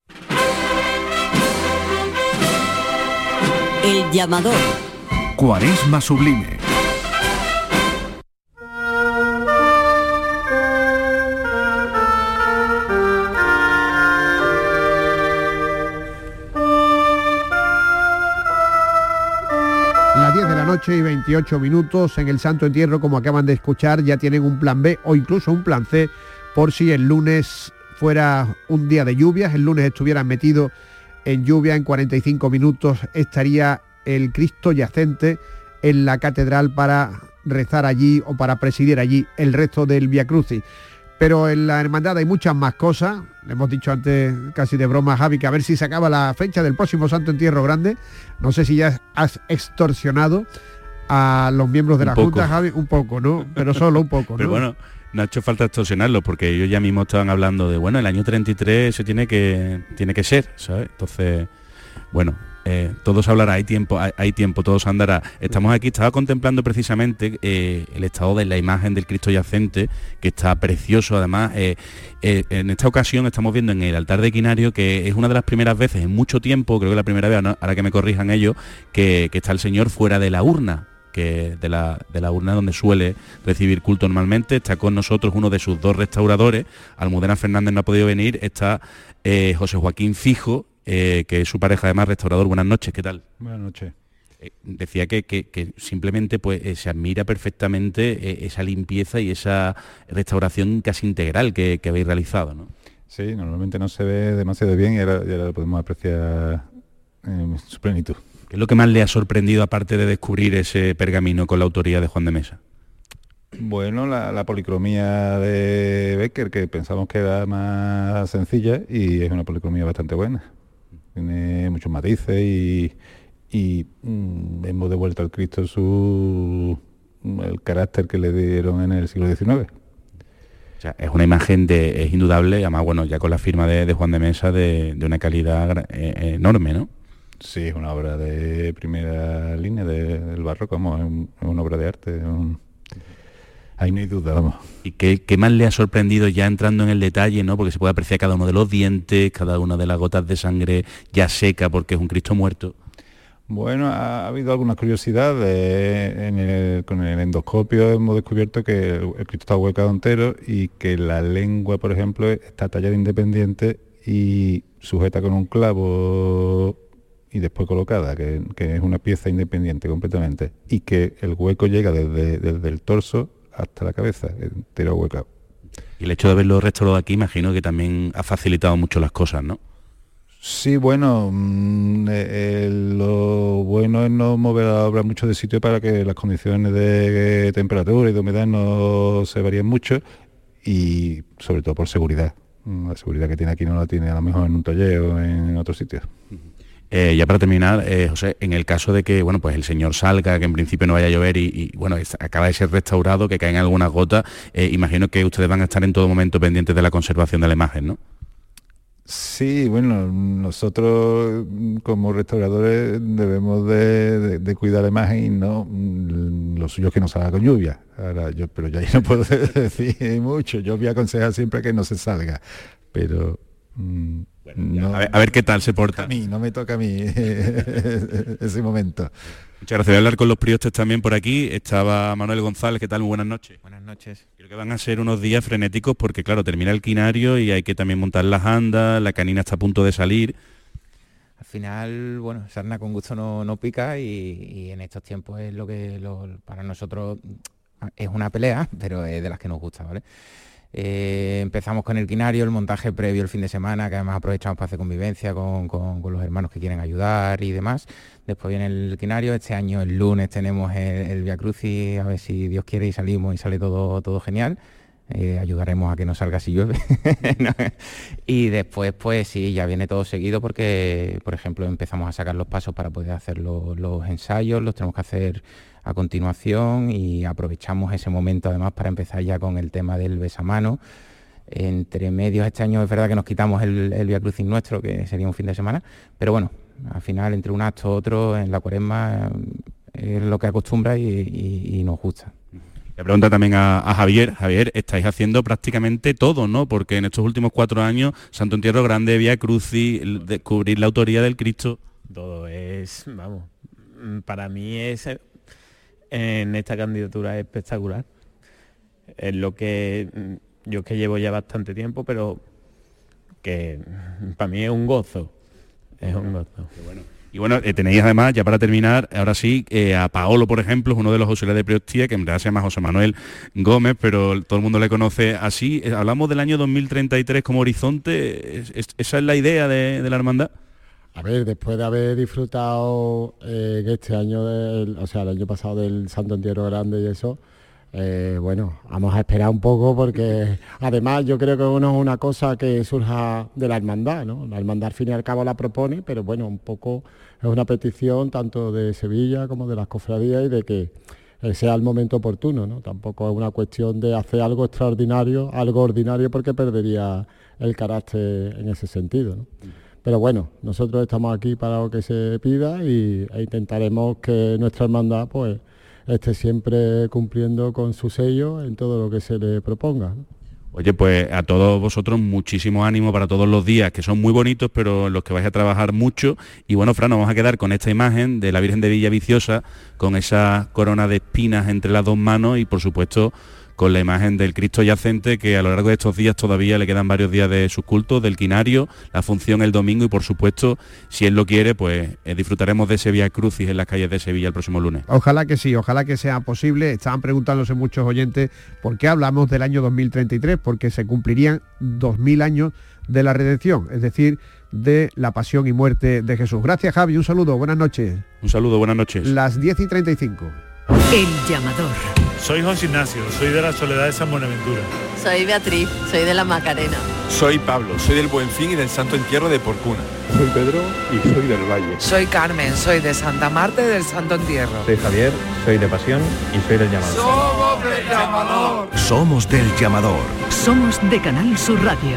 El llamador. Cuaresma sublime. Las diez de la noche y veintiocho minutos en el Santo Entierro, como acaban de escuchar, ya tienen un plan B o incluso un plan C por si el lunes fuera un día de lluvias, el lunes estuvieran metidos en lluvia, en cuarenta y cinco minutos estaría el Cristo yacente en la catedral para rezar allí o para presidir allí el resto del Vía Crucis. Pero en la hermandad hay muchas más cosas. Le hemos dicho antes, casi de broma a Javi, que a ver si se acaba la fecha del próximo Santo Entierro Grande. No sé si ya has extorsionado a los miembros de Un la poco. Junta, Javi, un poco, ¿no? Pero solo un poco, ¿no? Pero bueno, no ha hecho falta extorsionarlo, porque ellos ya mismo estaban hablando de, bueno, el año treinta y tres eso tiene que, tiene que ser, ¿sabes? Entonces, bueno, eh, todo se hablará, hay tiempo, hay, hay tiempo, todo se andará. Estamos aquí, estaba contemplando precisamente eh, el estado de la imagen del Cristo yacente, que está precioso, además, eh, eh, en esta ocasión estamos viendo en el altar de Quinario, que es una de las primeras veces en mucho tiempo, creo que la primera vez, ¿no? Ahora que me corrijan ellos, que, que está el Señor fuera de la urna, que de la, de la urna donde suele recibir culto normalmente. Está con nosotros uno de sus dos restauradores, Almudena Fernández no ha podido venir, está eh, José Joaquín Fijo, eh, que es su pareja además restaurador. Buenas noches, ¿qué tal? Buenas noches. Eh, decía que, que, que simplemente pues eh, se admira perfectamente eh, esa limpieza y esa restauración casi integral que, que habéis realizado, ¿no? Sí, normalmente no se ve demasiado bien y ahora ya lo podemos apreciar en su plenitud. ¿Qué es lo que más le ha sorprendido, aparte de descubrir ese pergamino con la autoría de Juan de Mesa? Bueno, la, la policromía de Becker, que pensamos que era más sencilla, y es una policromía bastante buena. Tiene muchos matices y, y mm, hemos devuelto al Cristo su el carácter que le dieron en el siglo diecinueve. O sea, es una imagen de, es indudable, además, bueno, ya con la firma de, de Juan de Mesa, de, de una calidad eh, enorme, ¿no? Sí, es una obra de primera línea de, del barroco, vamos, es, un, es una obra de arte. Un... Ahí no hay duda, vamos. ¿Y qué, qué más le ha sorprendido ya entrando en el detalle, ¿no? Porque se puede apreciar cada uno de los dientes, cada una de las gotas de sangre ya seca porque es un Cristo muerto. Bueno, ha, ha habido algunas curiosidades. En el, con el endoscopio hemos descubierto que el, el Cristo está huecado entero y que la lengua, por ejemplo, está tallada independiente y sujeta con un clavo y después colocada, que, que es una pieza independiente completamente, y que el hueco llega desde, desde el torso hasta la cabeza, entero huecado. Y el hecho de haberlo restaurado aquí, imagino que también ha facilitado mucho las cosas, ¿no? Sí, bueno, mmm, eh, lo bueno es no mover la obra mucho de sitio para que las condiciones de temperatura y de humedad no se varíen mucho, y sobre todo por seguridad. La seguridad que tiene aquí no la tiene a lo mejor en un taller o en otro sitio. Eh, ya para terminar, eh, José, en el caso de que bueno, pues el Señor salga, que en principio no vaya a llover y, y bueno, es, acaba de ser restaurado, que caen algunas gotas, eh, imagino que ustedes van a estar en todo momento pendientes de la conservación de la imagen, ¿no? Sí, bueno, nosotros como restauradores debemos de, de, de cuidar la imagen y no, lo suyo es que no salga con lluvia. Ahora, yo, pero ya no puedo decir mucho, yo voy a aconsejar siempre que no se salga, pero... Mmm, Bueno, no, a, ver, a ver qué tal se porta. A mí, no me toca a mí ese momento. Muchas gracias. Voy a hablar con los priostes también por aquí. Estaba Manuel González, ¿qué tal? Muy buenas noches. Buenas noches. Creo que van a ser unos días frenéticos porque, claro, termina el quinario y hay que también montar las andas, la canina está a punto de salir. Al final, bueno, sarna con gusto no, no pica y, y en estos tiempos es lo que lo, para nosotros es una pelea, pero es de las que nos gusta, ¿vale? Eh, empezamos con el quinario, el montaje previo el fin de semana, que además aprovechamos para hacer convivencia con, con, con los hermanos que quieren ayudar y demás. Después viene el quinario, este año el lunes tenemos el, el Via Crucis, a ver si Dios quiere y salimos y sale todo, todo genial. Eh, ayudaremos a que no salga si llueve. ¿No? Y después pues sí, ya viene todo seguido porque, por ejemplo, empezamos a sacar los pasos para poder hacer los, los ensayos, los tenemos que hacer a continuación y aprovechamos ese momento además para empezar ya con el tema del besamano. Entre medios este año es verdad que nos quitamos el, el Via Crucis nuestro, que sería un fin de semana, pero bueno, al final entre un acto otro en la cuaresma es lo que acostumbra y, y, y nos gusta. Le pregunta también a, a Javier. Javier, estáis haciendo prácticamente todo, ¿no? Porque en estos últimos cuatro años, Santo Entierro Grande, Via Crucis, descubrir la autoría del Cristo. Todo es, vamos, para mí es, en esta candidatura es espectacular. Es lo que, yo que llevo ya bastante tiempo, pero que para mí es un gozo. Es un gozo. Qué bueno. Y bueno, eh, tenéis además, ya para terminar, ahora sí, eh, a Paolo, por ejemplo, es uno de los auxiliares de Priostía, que en verdad se llama José Manuel Gómez, pero todo el mundo le conoce así. Eh, hablamos del año dos mil treinta y tres como horizonte. ¿Es, es, ¿Esa es la idea de, de la hermandad? A ver, después de haber disfrutado eh, este año, del, o sea, el año pasado del Santo Entierro Grande y eso, Eh, bueno, vamos a esperar un poco porque además yo creo que no es una cosa que surja de la hermandad, ¿no? La hermandad al fin y al cabo la propone, pero bueno, un poco es una petición tanto de Sevilla como de las cofradías y de que eh, sea el momento oportuno, ¿no? Tampoco es una cuestión de hacer algo extraordinario, algo ordinario, porque perdería el carácter en ese sentido, ¿no? Pero bueno, nosotros estamos aquí para lo que se pida y e intentaremos que nuestra hermandad pues esté siempre cumpliendo con su sello en todo lo que se le proponga, ¿no? Oye, pues a todos vosotros muchísimo ánimo para todos los días, que son muy bonitos, pero en los que vais a trabajar mucho. Y bueno, Fran, nos vamos a quedar con esta imagen de la Virgen de Villaviciosa, con esa corona de espinas entre las dos manos y por supuesto con la imagen del Cristo yacente, que a lo largo de estos días todavía le quedan varios días de sus cultos, del quinario, la función el domingo y por supuesto, si él lo quiere, pues eh, disfrutaremos de ese Vía Crucis en las calles de Sevilla el próximo lunes. Ojalá que sí, ojalá que sea posible. Estaban preguntándose muchos oyentes por qué hablamos del año dos mil treinta y tres, porque se cumplirían dos mil años de la redención, es decir, de la pasión y muerte de Jesús. Gracias, Javi, un saludo, buenas noches. Un saludo, buenas noches. Las diez y treinta y cinco. El llamador. Soy José Ignacio, soy de la Soledad de San Buenaventura. Soy Beatriz, soy de la Macarena. Soy Pablo, soy del Buen Fin y del Santo Entierro de Porcuna. Soy Pedro y soy del Valle. Soy Carmen, soy de Santa Marta y del Santo Entierro. Soy Javier, soy de Pasión y soy del Llamador. Somos del Llamador. Somos del Llamador. Somos de Canal Sur Radio.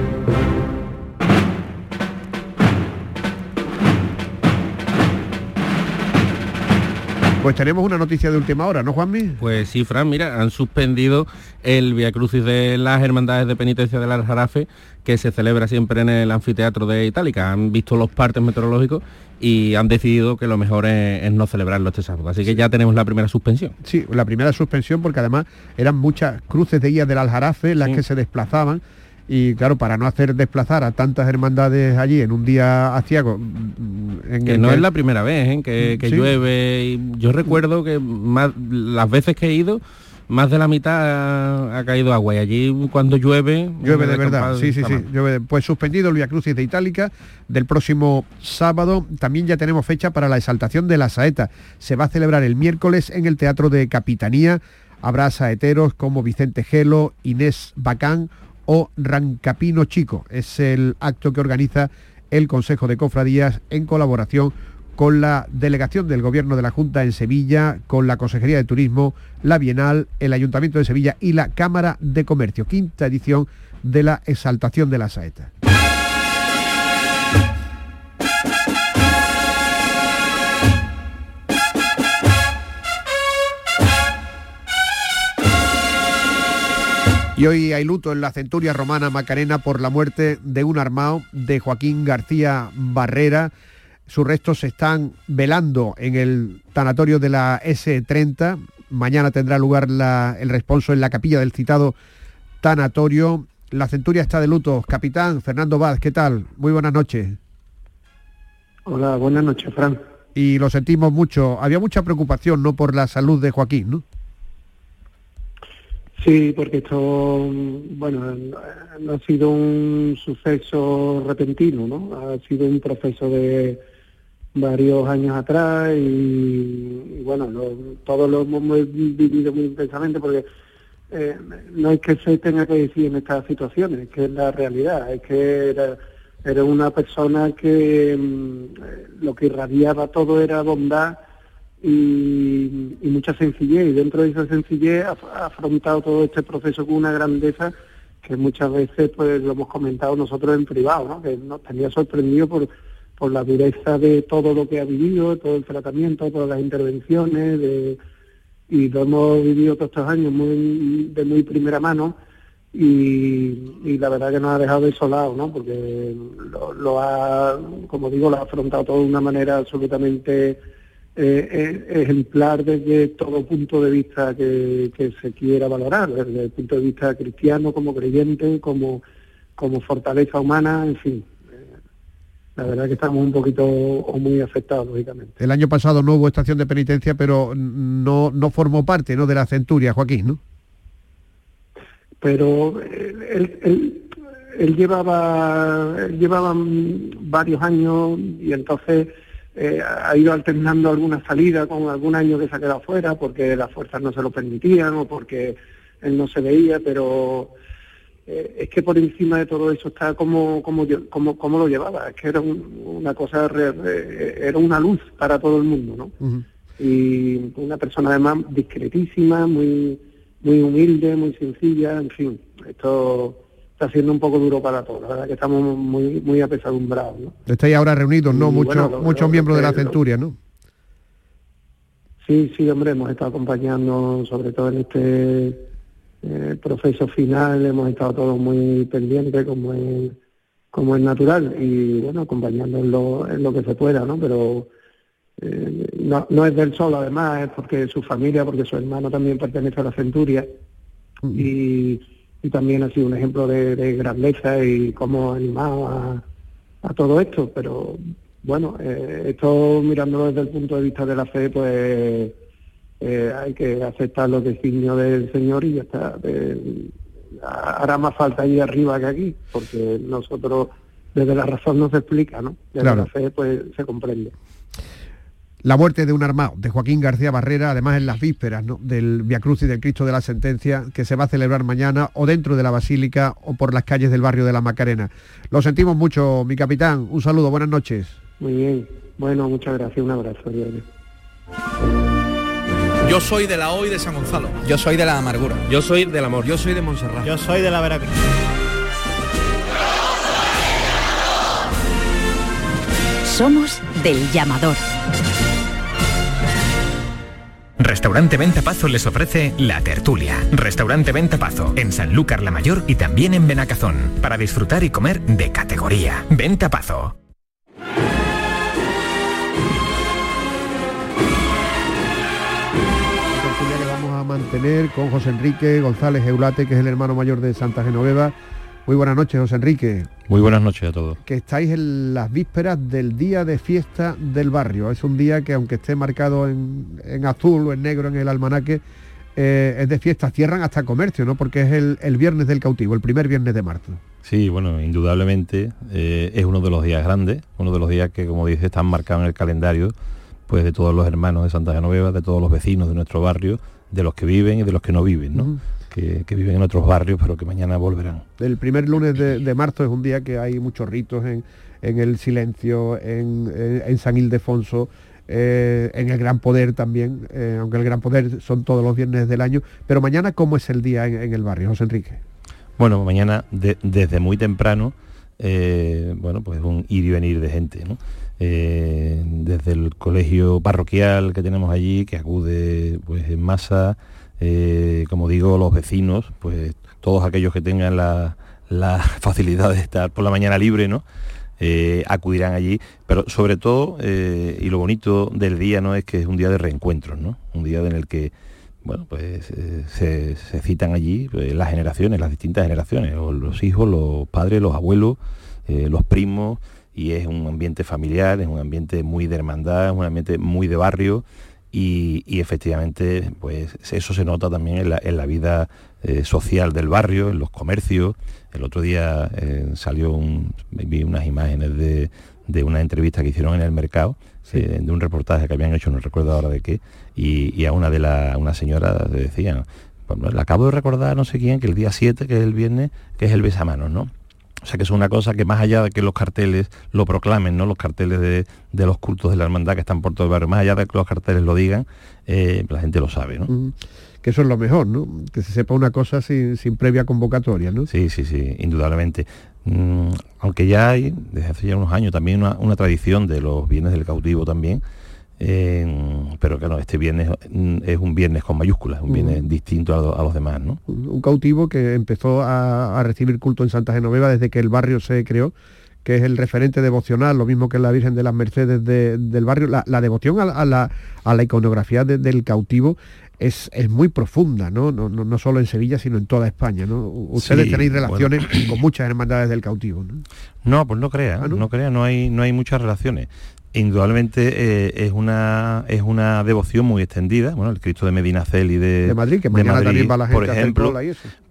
Pues tenemos una noticia de última hora, ¿no, Juanmi? Pues sí, Fran, mira, han suspendido el Vía Crucis de las Hermandades de Penitencia del Aljarafe, que se celebra siempre en el anfiteatro de Itálica. Han visto los partes meteorológicos y han decidido que lo mejor es, es no celebrarlo este sábado. Así que ya tenemos la primera suspensión. Sí, la primera suspensión porque además eran muchas cruces de guías del Aljarafe las sí. que se desplazaban. Y claro, para no hacer desplazar a tantas hermandades allí en un día aciago... En que el no que... es la primera vez ¿eh? que, que ¿Sí? llueve. Y yo recuerdo que más, las veces que he ido, más de la mitad ha, ha caído agua. Y allí cuando llueve... Llueve de verdad, sí, sí, sí. Llueve. Pues suspendido el Vía Crucis de Itálica del próximo sábado. También ya tenemos fecha para la exaltación de la saeta. Se va a celebrar el miércoles en el Teatro de Capitanía. Habrá saeteros como Vicente Gelo, Inés Bacán o Rancapino Chico. Es el acto que organiza el Consejo de Cofradías en colaboración con la delegación del Gobierno de la Junta en Sevilla, con la Consejería de Turismo, la Bienal, el Ayuntamiento de Sevilla y la Cámara de Comercio. Quinta edición de la exaltación de la saeta. Y hoy hay luto en la centuria romana Macarena por la muerte de un armao, de Joaquín García Barrera. Sus restos se están velando en el tanatorio de la ese treinta. Mañana tendrá lugar la, el responso en la capilla del citado tanatorio. La centuria está de luto. Capitán Fernando Vaz, ¿qué tal? Muy buenas noches. Hola, buenas noches, Fran. Y lo sentimos mucho. Había mucha preocupación, ¿no?, por la salud de Joaquín, ¿no? Sí, porque esto, bueno, no ha sido un suceso repentino, ¿no? Ha sido un proceso de varios años atrás y, y bueno, lo, todos lo hemos vivido muy intensamente porque eh, no es que se tenga que decir en estas situaciones, es que es la realidad, es que era, era una persona que mm, lo que irradiaba todo era bondad Y, y mucha sencillez, y dentro de esa sencillez ha, ha afrontado todo este proceso con una grandeza que muchas veces pues lo hemos comentado nosotros en privado, ¿no? Que nos tenía sorprendido por, por la dureza de todo lo que ha vivido, todo el tratamiento, todas las intervenciones, de, y lo hemos vivido todos estos años muy de muy primera mano, y, y la verdad que nos ha dejado desolados, ¿no? Porque lo, lo ha, como digo, lo ha afrontado todo de una manera absolutamente Eh, ejemplar desde todo punto de vista que, que se quiera valorar, desde el punto de vista cristiano, como creyente, como, como fortaleza humana, en fin. Eh, la verdad que estamos un poquito o muy afectados, lógicamente. El año pasado no hubo estación de penitencia, pero no, no formó parte, ¿no?, de la centuria, Joaquín, ¿no? Pero él, él, él llevaba él llevaba varios años y entonces eh, ha ido alternando alguna salida con algún año que se ha quedado fuera porque las fuerzas no se lo permitían o porque él no se veía, pero eh, es que por encima de todo eso está como como como, como lo llevaba, es que era un, una cosa, re, re, era una luz para todo el mundo, ¿no? Uh-huh. Y una persona además discretísima, muy muy humilde, muy sencilla, en fin, esto está siendo un poco duro para todos, la verdad que estamos muy muy apesadumbrados, ¿no? Estáis ahora reunidos, ¿no? Muchos bueno, lo, muchos lo, miembros lo, de la lo, Centuria, ¿no? Sí, sí, hombre, hemos estado acompañando, sobre todo en este eh, proceso final, hemos estado todos muy pendientes, como es, como es natural, y bueno, acompañando en lo, en lo que se pueda, ¿no? Pero eh, no, no es del solo, además, es porque su familia, porque su hermano también pertenece a la Centuria, mm. y, y también ha sido un ejemplo de, de grandeza y cómo ha animado a, a todo esto, pero bueno, eh, esto mirándolo desde el punto de vista de la fe, pues eh, hay que aceptar los designios del Señor y ya está. Eh, hará más falta allí arriba que aquí, porque nosotros desde la razón no se explica, ¿no? Desde claro. la fe pues se comprende. La muerte de un armado, de Joaquín García Barrera, además en las vísperas, ¿no?, del Via Crucis del Cristo de la Sentencia, que se va a celebrar mañana o dentro de la Basílica o por las calles del barrio de la Macarena. Lo sentimos mucho, mi capitán. Un saludo, buenas noches. Muy bien. Bueno, muchas gracias. Un abrazo. Dios. Yo soy de la O y de San Gonzalo. Yo soy de la Amargura. Yo soy del Amor. Yo soy de Montserrat. Yo soy de la Veracruz. Somos del Llamador. Restaurante Ventapazo les ofrece La Tertulia. Restaurante Ventapazo, en Sanlúcar la Mayor y también en Benacazón, para disfrutar y comer de categoría. Ventapazo. La tertulia que vamos a mantener con José Enrique González Eulate, que es el hermano mayor de Santa Genoveva. Muy buenas noches, José Enrique. Muy buenas noches a todos. Que estáis en las vísperas del día de fiesta del barrio. Es un día que, aunque esté marcado en, en azul o en negro en el almanaque, eh, es de fiesta. Cierran hasta comercio, ¿no? Porque es el, el viernes del cautivo, el primer viernes de marzo. Sí, bueno, indudablemente eh, es uno de los días grandes, uno de los días que, como dice, están marcados en el calendario, pues de todos los hermanos de Santa Genoveva, de todos los vecinos de nuestro barrio, de los que viven y de los que no viven, ¿no? Uh-huh. Que, que viven en otros barrios, pero que mañana volverán. El primer lunes de, de marzo es un día que hay muchos ritos en, en el Silencio, en, en, en San Ildefonso, eh, en el Gran Poder también, eh, aunque el Gran Poder son todos los viernes del año. Pero mañana, ¿cómo es el día en, en el barrio, José Enrique? Bueno, mañana de, desde muy temprano, eh, bueno, pues un ir y venir de gente, ¿no? Eh, desde el colegio parroquial que tenemos allí, que acude pues en masa. Eh, como digo, los vecinos, pues todos aquellos que tengan la, la facilidad de estar por la mañana libre, ¿no? Eh, acudirán allí, pero sobre todo, eh, y lo bonito del día, ¿no?, es que es un día de reencuentros, ¿no? Un día en el que, bueno, pues eh, se, se citan allí pues, las generaciones, las distintas generaciones, o los hijos, los padres, los abuelos, eh, los primos, y es un ambiente familiar, es un ambiente muy de hermandad, es un ambiente muy de barrio. Y, y efectivamente pues eso se nota también en la, en la vida eh, social del barrio, en los comercios. El otro día eh, salió un, vi unas imágenes de, de una entrevista que hicieron en el mercado, sí. eh, de un reportaje que habían hecho, no recuerdo ahora de qué, y, y a una de la, una señora le decían, bueno, le acabo de recordar a no sé quién que el día siete, que es el viernes, que es el besamanos, ¿no? O sea que es una cosa que, más allá de que los carteles lo proclamen, ¿no?, los carteles de, de los cultos de la hermandad que están por todo el barrio, más allá de que los carteles lo digan, eh, la gente lo sabe, ¿no? Mm, que eso es lo mejor, ¿no? Que se sepa una cosa sin, sin previa convocatoria, ¿no? Sí, sí, sí, indudablemente. Mm, aunque ya hay, desde hace ya unos años, también una, una tradición de los viernes del cautivo también, Eh, pero claro, este viernes es un viernes con mayúsculas, un viernes uh-huh. distinto a, a los demás, ¿no? Un cautivo que empezó a, a recibir culto en Santa Genoveva desde que el barrio se creó, que es el referente devocional, lo mismo que la Virgen de las Mercedes de, del barrio. La, la devoción a, a, la, a la iconografía de, del cautivo es, es muy profunda, ¿no? No, no, no solo en Sevilla, sino en toda España, ¿no? Ustedes sí, tenéis relaciones bueno. con muchas hermandades del cautivo, ¿no? No, pues no crea, ¿Ah, no? no crea, no hay, no hay muchas relaciones. Indudablemente eh, es una es una devoción muy extendida. Bueno, el Cristo de Medinaceli de, de Madrid, que mañana de Madrid, también va la gente por ejemplo, a hacer cola y eso.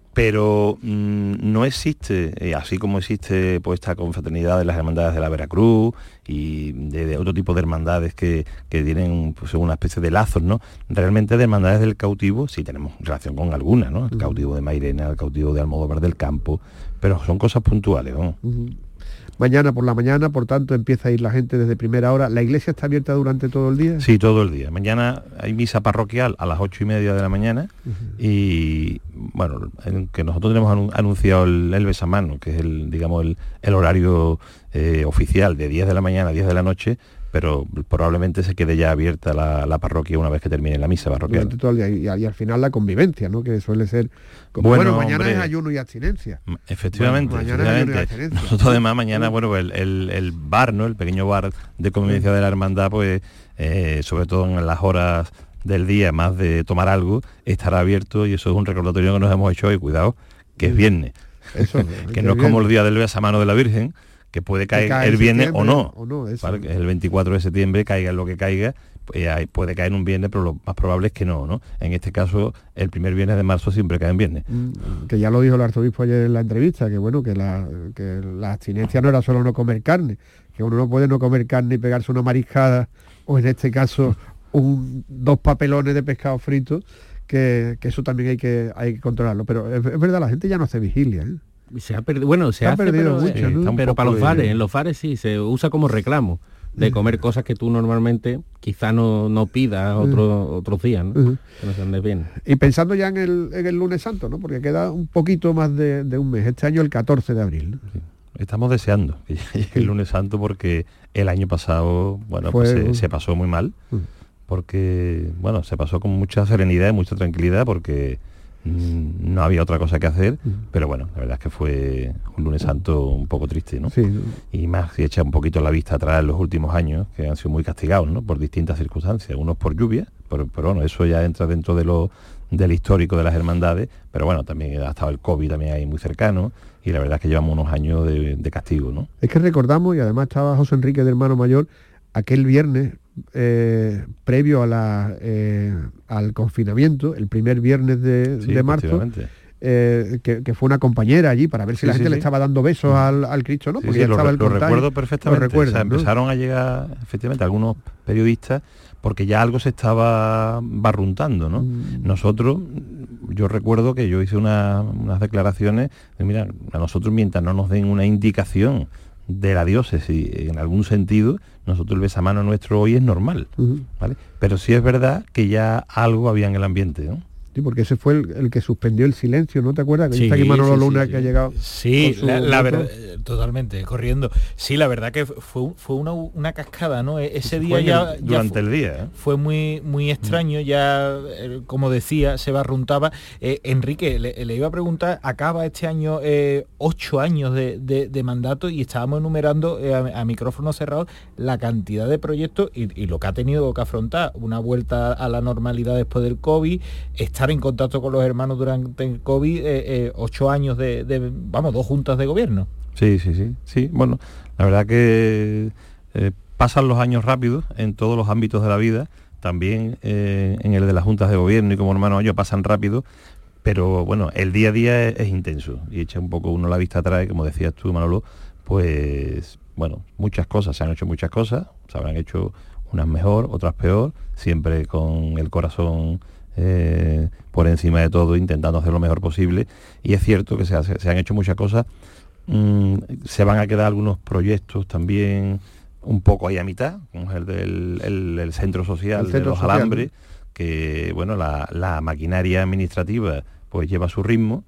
pero mmm, no existe, eh, así como existe pues esta confraternidad de las hermandades de la Veracruz y de, de otro tipo de hermandades que, que tienen pues, una especie de lazos, ¿no? Realmente de hermandades del cautivo sí tenemos relación con algunas, ¿no? El cautivo de Mairena, el cautivo de Almodóvar del Campo, pero son cosas puntuales, ¿no? Uh-huh. Mañana por la mañana, por tanto, empieza a ir la gente desde primera hora. ¿La iglesia está abierta durante todo el día? Sí, todo el día. Mañana hay misa parroquial a las ocho y media de la mañana uh-huh. y, bueno, que nosotros tenemos anunciado el, el besamano, que es el, digamos, el, el horario eh, oficial de diez de la mañana a diez de la noche, pero probablemente se quede ya abierta la, la parroquia una vez que termine la misa parroquial. Durante todo el día y, y al final la convivencia, ¿no? Que suele ser... Como, bueno, bueno, mañana hombre, es ayuno y abstinencia. Efectivamente, bueno, mañana efectivamente. Es ayuno y abstinencia. Nosotros además mañana, bueno, el, el, el bar, ¿no? El pequeño bar de convivencia de la hermandad, pues, eh, sobre todo en las horas del día, más de tomar algo, estará abierto y eso es un recordatorio que nos hemos hecho hoy, cuidado, que es viernes. Eso, que, que no es como el día del besamano de la Virgen, que puede caer que cae el viernes o no, o no eso, ¿vale? Que el veinticuatro de septiembre, caiga lo que caiga, pues, puede caer un viernes, pero lo más probable es que no, ¿no? En este caso, el primer viernes de marzo siempre cae en viernes. Mm, que ya lo dijo el arzobispo ayer en la entrevista, que bueno, que la, que la abstinencia no era solo no comer carne, que uno no puede no comer carne y pegarse una mariscada, o en este caso, un, dos papelones de pescado frito, que, que eso también hay que, hay que controlarlo. Pero es, es verdad, la gente ya no hace vigilia, ¿eh? Se ha perdido, bueno, se, se hace, ha perdido pero, mucho, eh, ¿no? Pero para los bares, de... en los bares sí, se usa como reclamo de comer cosas que tú normalmente quizá no, no pidas otro, uh-huh. otros días, ¿no? Uh-huh. Que no se andes bien. Y pensando ya en el, en el lunes santo, ¿no? Porque queda un poquito más de, de un mes, este año el catorce de abril, ¿no? Sí. Estamos deseando que llegue el lunes santo porque el año pasado, bueno, Fue, pues se, uh-huh. se pasó muy mal, uh-huh. porque, bueno, se pasó con mucha serenidad y mucha tranquilidad porque no había otra cosa que hacer, uh-huh. pero bueno, la verdad es que fue un lunes santo un poco triste, ¿no? Sí. Y más si echa un poquito la vista atrás en los últimos años, que han sido muy castigados, ¿no? Por distintas circunstancias, unos por lluvia, pero, pero bueno, eso ya entra dentro de lo del histórico de las hermandades, pero bueno, también ha estado el COVID también ahí muy cercano, y la verdad es que llevamos unos años de, de castigo, ¿no? Es que recordamos, y además estaba José Enrique de Hermano Mayor, aquel viernes eh, previo a la, eh, al confinamiento, el primer viernes de, sí, de marzo, eh, que, que fue una compañera allí para ver si sí, la gente sí, le sí. estaba dando besos al, al Cristo, ¿no? Sí, Porque sí, ya lo, estaba el lo recuerdo perfectamente. Lo recuerdo, o sea, ¿no? Empezaron a llegar, efectivamente, algunos periodistas, porque ya algo se estaba barruntando, ¿no? Mm. Nosotros, yo recuerdo que yo hice una, unas declaraciones, de, mira, a nosotros mientras no nos den una indicación de la diócesis en algún sentido, nosotros el besamano nuestro hoy es normal, uh-huh. ¿vale? Pero sí es verdad que ya algo había en el ambiente, ¿no? Sí, porque ese fue el, el que suspendió el silencio, ¿no te acuerdas? Que sí, está aquí Manolo sí, Luna sí, que sí. ha llegado. Sí, la, la verdad, totalmente, corriendo. Sí, la verdad que fue, fue una, una cascada, ¿no? Ese día fue ya, el, ya durante fue, el día, ¿eh? Fue muy muy extraño, ya como decía, se barruntaba. Eh, Enrique, le, le iba a preguntar, acaba este año eh, ocho años de, de, de mandato y estábamos enumerando eh, a, a micrófono cerrado la cantidad de proyectos y, y lo que ha tenido que afrontar, una vuelta a la normalidad después del COVID, estar en contacto con los hermanos durante el COVID, eh, eh, ocho años de, de, vamos, dos juntas de gobierno. Sí, sí, sí, sí. Bueno, la verdad que eh, pasan los años rápidos en todos los ámbitos de la vida, también eh, en el de las juntas de gobierno y como hermano ellos pasan rápido, pero bueno, el día a día es, es intenso y echa un poco uno la vista atrás, como decías tú, Manolo, pues bueno, muchas cosas, se han hecho muchas cosas, se habrán hecho unas mejor, otras peor, siempre con el corazón Eh, por encima de todo, intentando hacer lo mejor posible, y es cierto que se, hace, se han hecho muchas cosas, mm, se van a quedar algunos proyectos también un poco ahí a mitad, como es el del el, el centro social el centro de los social, alambres, ¿no? Que bueno, la, la maquinaria administrativa pues lleva su ritmo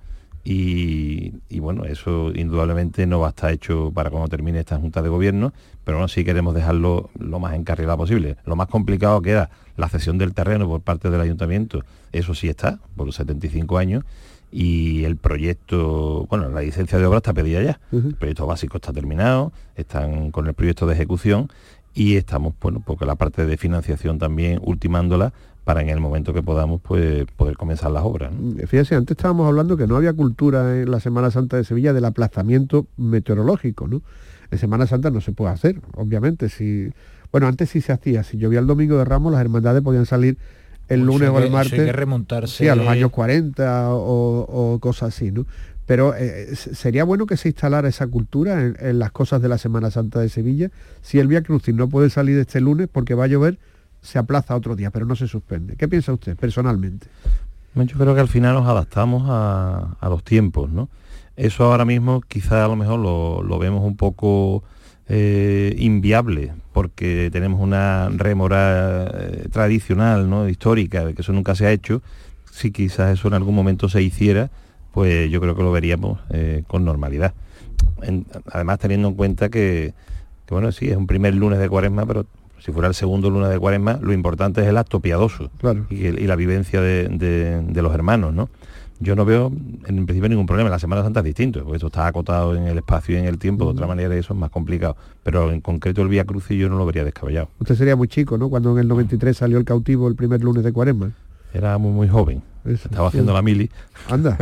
y, y bueno, eso indudablemente no va a estar hecho para cuando termine esta junta de gobierno, pero bueno, sí queremos dejarlo lo más encarrilado posible. Lo más complicado que era la cesión del terreno por parte del ayuntamiento, eso sí está, por los setenta y cinco años, y el proyecto, bueno, la licencia de obra está pedida ya, uh-huh. El proyecto básico está terminado, están con el proyecto de ejecución y estamos, bueno, porque la parte de financiación también ultimándola para en el momento que podamos pues poder comenzar las obras, ¿no? Fíjese, antes estábamos hablando que no había cultura en la Semana Santa de Sevilla del aplazamiento meteorológico, ¿no? En Semana Santa no se puede hacer, obviamente. Si, bueno, antes sí se hacía, si llovía el domingo de Ramos, las hermandades podían salir el lunes eso o el que- eso martes. hay que remontarse- Sí, a los años cuarenta o, o cosas así, ¿no? Pero eh, sería bueno que se instalara esa cultura en, en las cosas de la Semana Santa de Sevilla. Si el Vía Crucis no puede salir este lunes porque va a llover, se aplaza otro día, pero no se suspende. ¿Qué piensa usted personalmente? Yo creo que al final nos adaptamos a, a los tiempos, ¿no? Eso ahora mismo quizá a lo mejor lo, lo vemos un poco eh, inviable, porque tenemos una rémora eh, tradicional, ¿no? Histórica, de que eso nunca se ha hecho. Si quizás eso en algún momento se hiciera, pues yo creo que lo veríamos eh, con normalidad. En, además teniendo en cuenta que, que, bueno, sí, es un primer lunes de Cuaresma, pero si fuera el segundo lunes de Cuaresma, lo importante es el acto piadoso, claro, y, el- y la vivencia de, de- de los hermanos, ¿no? Yo no veo en principio ningún problema. La Semana Santa es distinto, porque esto está acotado en el espacio y en el tiempo, de otra manera eso es más complicado. Pero en concreto el Vía Crucis yo no lo vería descabellado. Usted sería muy chico, ¿no? Cuando en el noventa y tres salió el cautivo el primer lunes de Cuaresma. Era muy, muy joven. Eso, Estaba sí. haciendo la mili. Anda.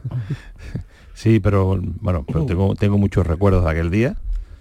Sí, pero bueno, pero tengo, tengo muchos recuerdos de aquel día.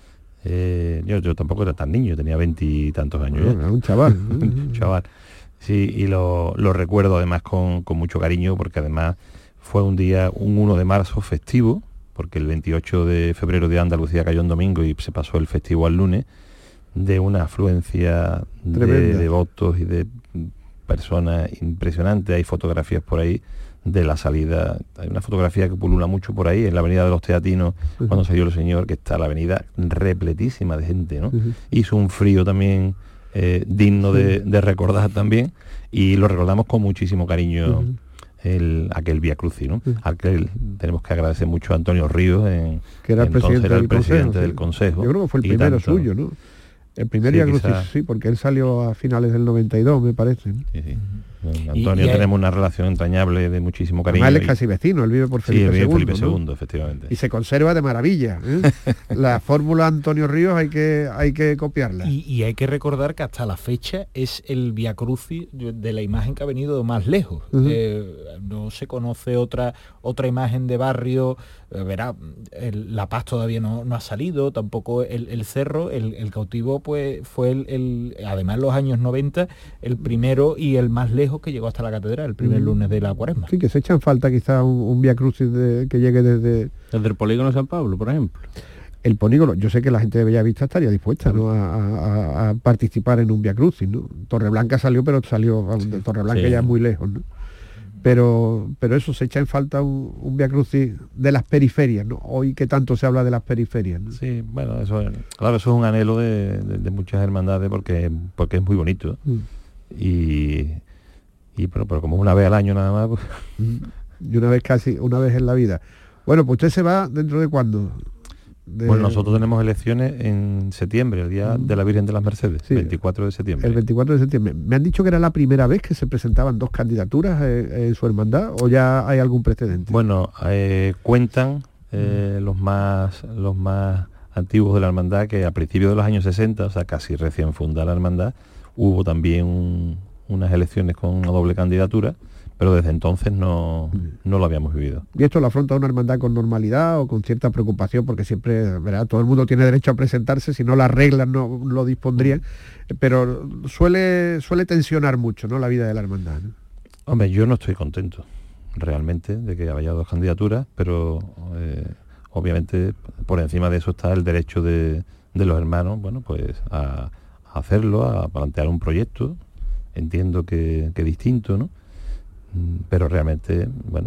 Eh, yo, yo tampoco era tan niño, tenía veintitantos años. Bueno, ya. era un chaval. Un chaval. Sí, y lo, lo recuerdo además con, con mucho cariño, porque además fue un día, un uno de marzo festivo, porque el veintiocho de febrero de Andalucía cayó en domingo y se pasó el festivo al lunes, de una afluencia de Tremenda. devotos y de personas impresionantes. Hay fotografías por ahí de la salida. Hay una fotografía que pulula mucho por ahí en la avenida de los Teatinos, Ujú. cuando salió el Señor, que está la avenida repletísima de gente, ¿no? Ujú. Hizo un frío también eh, digno de, de recordar también, y lo recordamos con muchísimo cariño. Ujú. El, aquel Vía Crucis, ¿no? Aquel, tenemos que agradecer mucho a Antonio Ríos, en, Que era el entonces presidente era el del presidente Consejo, del sí. Consejo. Yo creo que fue el y primero tanto. suyo, ¿no? El primer Sí, Vía Crucis, quizá. sí, porque él salió a finales del noventa y dos, me parece, ¿no? Sí, sí. Con Y- Antonio y hay- tenemos una relación entrañable de muchísimo cariño. Además él es y- casi vecino, él vive por Sí, Felipe él vive en segundo, Felipe ¿no? segundo, efectivamente. Y se conserva de maravilla, ¿eh? La fórmula Antonio Ríos hay que, hay que copiarla. Y, y hay que recordar que hasta la fecha es el Vía Crucis de la imagen que ha venido más lejos. Ujú. Eh, no se conoce otra otra imagen de barrio. Eh, verá, el- La Paz todavía no, no ha salido, tampoco el, el Cerro. El, el cautivo pues fue el, el- además en los años noventa, el primero y el más lejos que llegó hasta la catedral, el primer Mm. lunes de la Cuaresma. Sí, que se echan falta quizá un, un Vía Crucis de- que llegue desde... Desde el polígono San Pablo, por ejemplo. El polígono, yo sé que la gente de Bellavista estaría dispuesta, ¿no? a, a- a participar en un Vía Crucis, ¿no? Torreblanca salió, pero salió vamos, de Torreblanca Sí. ya es muy lejos, ¿no? Pero, pero eso, se echa en falta un, un Vía Crucis de las periferias, ¿no? Hoy que tanto se habla de las periferias, ¿no? Sí, bueno, eso es, claro, eso es un anhelo de, de- de muchas hermandades, porque, porque es muy bonito. Mm. Y, y pero, pero como una vez al año nada más, pues, Y una vez casi, una vez en la vida. Bueno, pues usted se va dentro de cuándo? De- Bueno, nosotros tenemos elecciones en septiembre, el día de la Virgen de las Mercedes, Sí. veinticuatro de septiembre. El veinticuatro de septiembre. Me han dicho que era la primera vez que se presentaban dos candidaturas eh, en su hermandad, o ya hay algún precedente. Bueno, eh, cuentan eh, los más los más antiguos de la hermandad que a principios de los años sesenta, o sea, casi recién fundada la hermandad, hubo también un- unas elecciones con una doble candidatura, pero desde entonces no, no lo habíamos vivido. ¿Y esto lo afronta una hermandad con normalidad o con cierta preocupación? Porque siempre, ¿verdad? Todo el mundo tiene derecho a presentarse, si no las reglas no lo dispondrían, pero suele suele tensionar mucho, ¿no?, la vida de la hermandad, ¿no? Hombre, yo no estoy contento realmente de que haya dos candidaturas, pero eh, obviamente por encima de eso está el derecho de, de los hermanos, bueno, pues a, a hacerlo, a plantear un proyecto, entiendo que, que distinto, ¿no? Mm, Pero realmente, bueno,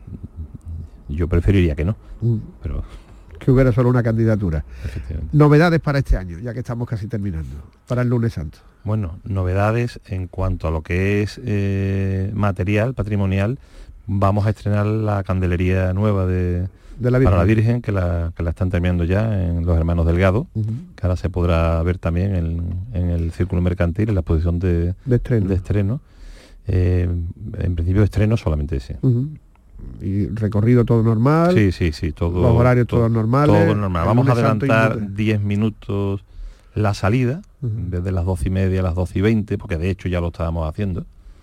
mm, yo preferiría que no, Mm. pero Que hubiera solo una candidatura. efectivamente. Novedades para este año, ya que estamos casi terminando, para el lunes santo. Bueno, novedades en cuanto a lo que es eh, material, patrimonial. Vamos a estrenar la candelería nueva de, De la para la Virgen. Virgen, que la, que la están terminando ya en los Hermanos Delgado, Ujú. que ahora se podrá ver también en, en el Círculo Mercantil, en la exposición de, De estreno. de estreno. Eh, en principio estreno solamente ese. Ujú. Y recorrido todo normal. Sí, sí, sí, todo. Los horarios todo- todos normales. Todo normal. el Vamos a lunes santo y adelantar lunes. diez minutos la salida, Ujú. en vez de las doce y media a las doce y veinte, porque de hecho ya lo estábamos haciendo,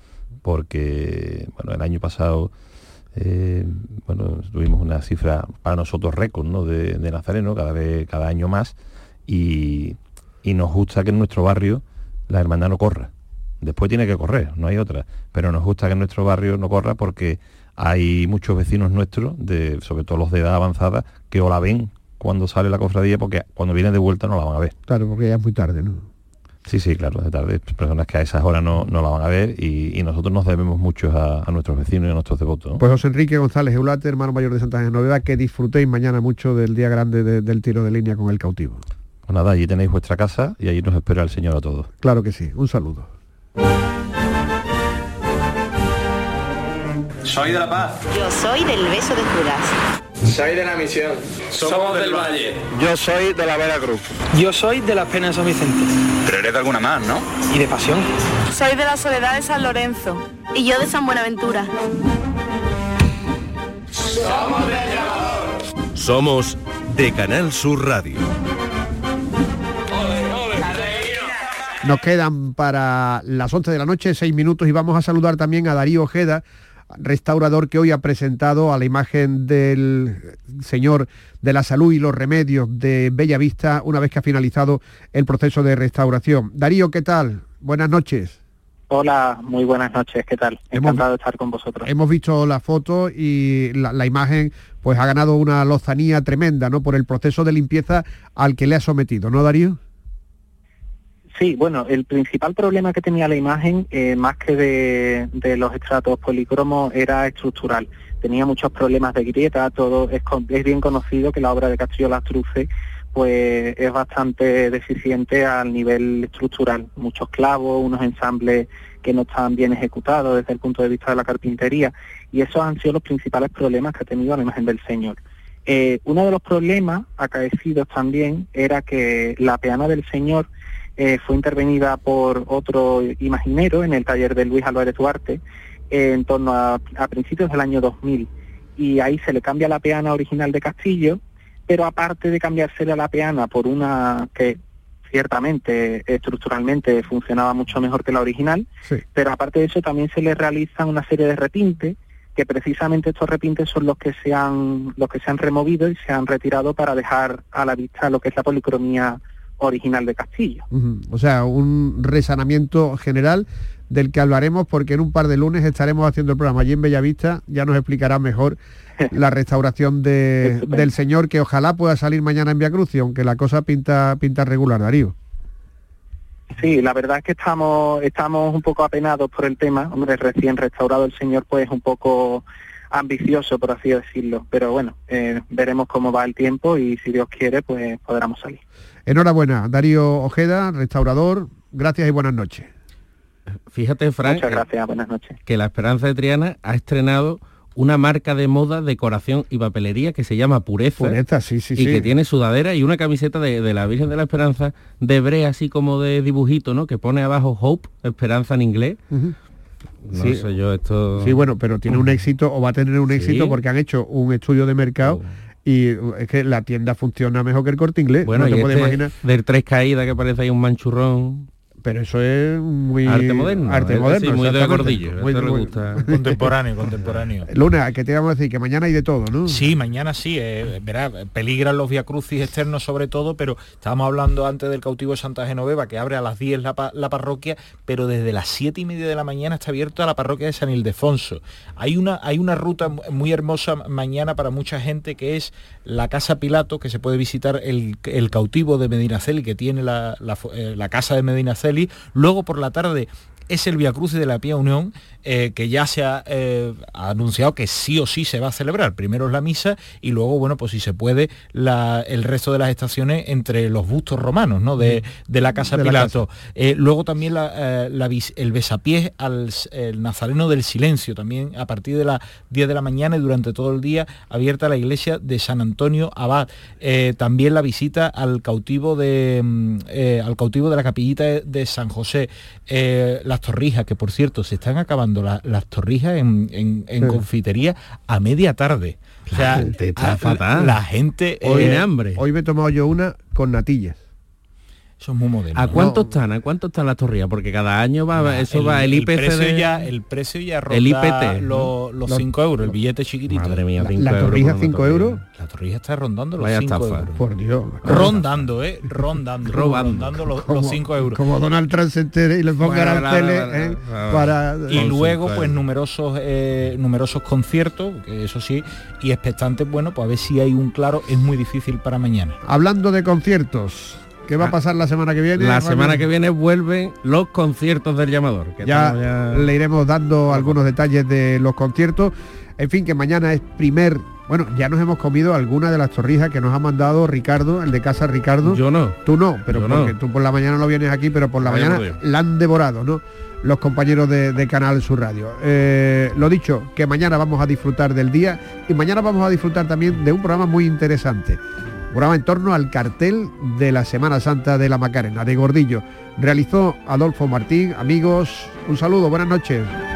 porque bueno, el año pasado eh, bueno, tuvimos una cifra para nosotros récord, ¿no?, de, de Nazareno, cada vez, cada año más, y, y nos gusta que en nuestro barrio la hermandad no corra. Después tiene que correr, no hay otra. Pero nos gusta que en nuestro barrio no corra porque hay muchos vecinos nuestros, de, sobre todo los de edad avanzada, que o la ven cuando sale la cofradía, porque cuando vienen de vuelta no la van a ver. Claro, porque ya es muy tarde, ¿no? Sí, sí, claro, de tarde. Personas que a esas horas no, no la van a ver y, y nosotros nos debemos mucho a, a nuestros vecinos y a nuestros devotos, ¿no? Pues José Enrique González Eulate, hermano mayor de Santa Genoveva, que disfrutéis mañana mucho del día grande de, del tiro de línea con el cautivo. Pues nada, allí tenéis vuestra casa y allí nos espera el Señor a todos. Claro que sí, un saludo. Soy de La Paz. Yo soy del Beso de Judas. Soy de La Misión. Somos del Valle. Yo soy de la Veracruz. Yo soy de las Penas de San Vicente. Pero eres de alguna más, ¿no? Y de Pasión. Soy de la Soledad de San Lorenzo. Y yo de San Buenaventura. Somos del Llamador. Somos de Canal Sur Radio. Nos quedan para las once de la noche seis minutos y vamos a saludar también a Darío Ojeda, restaurador que hoy ha presentado a la imagen del Señor de la Salud y los Remedios de Bellavista una vez que ha finalizado el proceso de restauración. Darío, ¿qué tal? Buenas noches. Hola, muy buenas noches, ¿qué tal? Encantado hemos, de estar con vosotros. Hemos visto la foto y la, la imagen pues ha ganado una lozanía tremenda, ¿no? Por el proceso de limpieza al que le ha sometido, ¿no, Darío? Sí, bueno, el principal problema que tenía la imagen, eh, más que de, de los estratos policromos, era estructural. Tenía muchos problemas de grieta, todo es, es bien conocido que la obra de Castillo Lastrucce pues es bastante deficiente al nivel estructural. Muchos clavos, unos ensambles que no están bien ejecutados desde el punto de vista de la carpintería, y esos han sido los principales problemas que ha tenido la imagen del Señor. Eh, uno de los problemas acaecidos también era que la peana del Señor Eh, fue intervenida por otro imaginero en el taller de Luis Álvarez Duarte eh, en torno a, a principios del año dos mil, y ahí se le cambia la peana original de Castillo, pero aparte de cambiársele la peana por una que ciertamente estructuralmente funcionaba mucho mejor que la original, sí. Pero aparte de eso también se le realizan una serie de repintes, que precisamente estos repintes son los que se han los que se han removido y se han retirado para dejar a la vista lo que es la policromía original de Castillo. Uh-huh. O sea, un resanamiento general del que hablaremos porque en un par de lunes estaremos haciendo el programa allí en Bellavista, ya nos explicará mejor la restauración de, del Señor, que ojalá pueda salir mañana en Vía Crucis, aunque la cosa pinta pinta regular, Darío. Sí, la verdad es que estamos estamos un poco apenados por el tema. Hombre, recién restaurado el Señor pues un poco ambicioso, por así decirlo, pero bueno, eh, veremos cómo va el tiempo y si Dios quiere pues podremos salir. Enhorabuena, Darío Ojeda, restaurador, gracias y buenas noches. Fíjate, Frank, muchas gracias, buenas noches. Que la Esperanza de Triana ha estrenado una marca de moda, decoración y papelería que se llama Pureza, Pureza sí, sí, y sí. que tiene sudadera y una camiseta de, de la Virgen de la Esperanza de brea, así como de dibujito, ¿no? Que pone abajo Hope, Esperanza en inglés. Uh-huh. No sí, sé yo esto... Sí, bueno, pero tiene un éxito o va a tener un éxito ¿Sí? porque han hecho un estudio de mercado. Oh. Y es que la tienda funciona mejor que el Corte Inglés. Bueno, no te y puedes este imaginar. Del Tres Caídas, que parece ahí un manchurrón. Pero eso es muy... Arte moderno. Arte es moderno, decir, muy de gordillo. Muy, muy, muy, gusta. Contemporáneo, contemporáneo. Luna, que te vamos a decir que mañana hay de todo, ¿no? Sí, mañana sí. Eh, verá, peligran los viacrucis externos sobre todo, pero estábamos hablando antes del cautivo de Santa Genoveva, que abre a las diez la, la parroquia, pero desde las siete y media de la mañana está abierta la parroquia de San Ildefonso. Hay una, hay una ruta muy hermosa mañana para mucha gente, que es la Casa Pilato, que se puede visitar el, el cautivo de Medinaceli, que tiene la, la, la casa de Medinaceli. Luego por la tarde es el Vía Crucis de la Pía Unión, eh, que ya se ha, eh, ha anunciado que sí o sí se va a celebrar. Primero es la misa y luego, bueno, pues si se puede, la, el resto de las estaciones entre los bustos romanos, ¿no? De, de la Casa de Pilato. La casa. Eh, luego también la, eh, la, el besapiés al el Nazareno del Silencio, también a partir de las diez de la mañana y durante todo el día abierta la iglesia de San Antonio Abad. Eh, también la visita al cautivo de eh, al cautivo de la capillita de, de San José. Eh, las torrijas, que por cierto se están acabando la, las torrijas en, en, en sí. confitería a media tarde. O sea, la gente está a, fatal. La gente hoy eh, hambre. Hoy me he tomado yo una con natillas. Eso es muy moderno. ¿A cuánto ¿no? están? ¿A cuánto están las torrijas? Porque cada año va, eso el, va el I P C el precio de... ya el precio ya ronda el I P T, los ¿no? cinco euros, el billete chiquitito. Madre mía, La, cinco la euros torrija por una cinco euros. La torrija está rondando los Vaya cinco estafa. euros. Por Dios. Rondando, eh, rondando, Robando. rondando los, Como- los cinco euros. Como Donald Trump se entere y le ponga Bueno, aranceles vale, vale, ¿eh? vale, para... Y Con luego cinco pues euros. numerosos eh, numerosos conciertos, que eso sí, y expectantes, bueno, pues a ver si hay un claro, es muy difícil para mañana. Hablando de conciertos, ¿qué va a pasar la semana que viene? La Ramón? semana que viene vuelven los conciertos del llamador. Que ya, estamos ya- le iremos dando algunos detalles de los conciertos. En fin, que mañana es primer... Bueno, ya nos hemos comido alguna de las torrijas que nos ha mandado Ricardo, el de casa Ricardo. Yo no. Tú no, pero Yo porque no. tú por la mañana no vienes aquí, pero por la Vaya mañana por Dios. la han devorado, ¿no? Los compañeros de, de Canal Sur Radio. Eh, lo dicho, que mañana vamos a disfrutar del día y mañana vamos a disfrutar también de un programa muy interesante. Un programa en torno al cartel de la Semana Santa de la Macarena, de Gordillo. Realizó Adolfo Martín. Amigos, un saludo, buenas noches.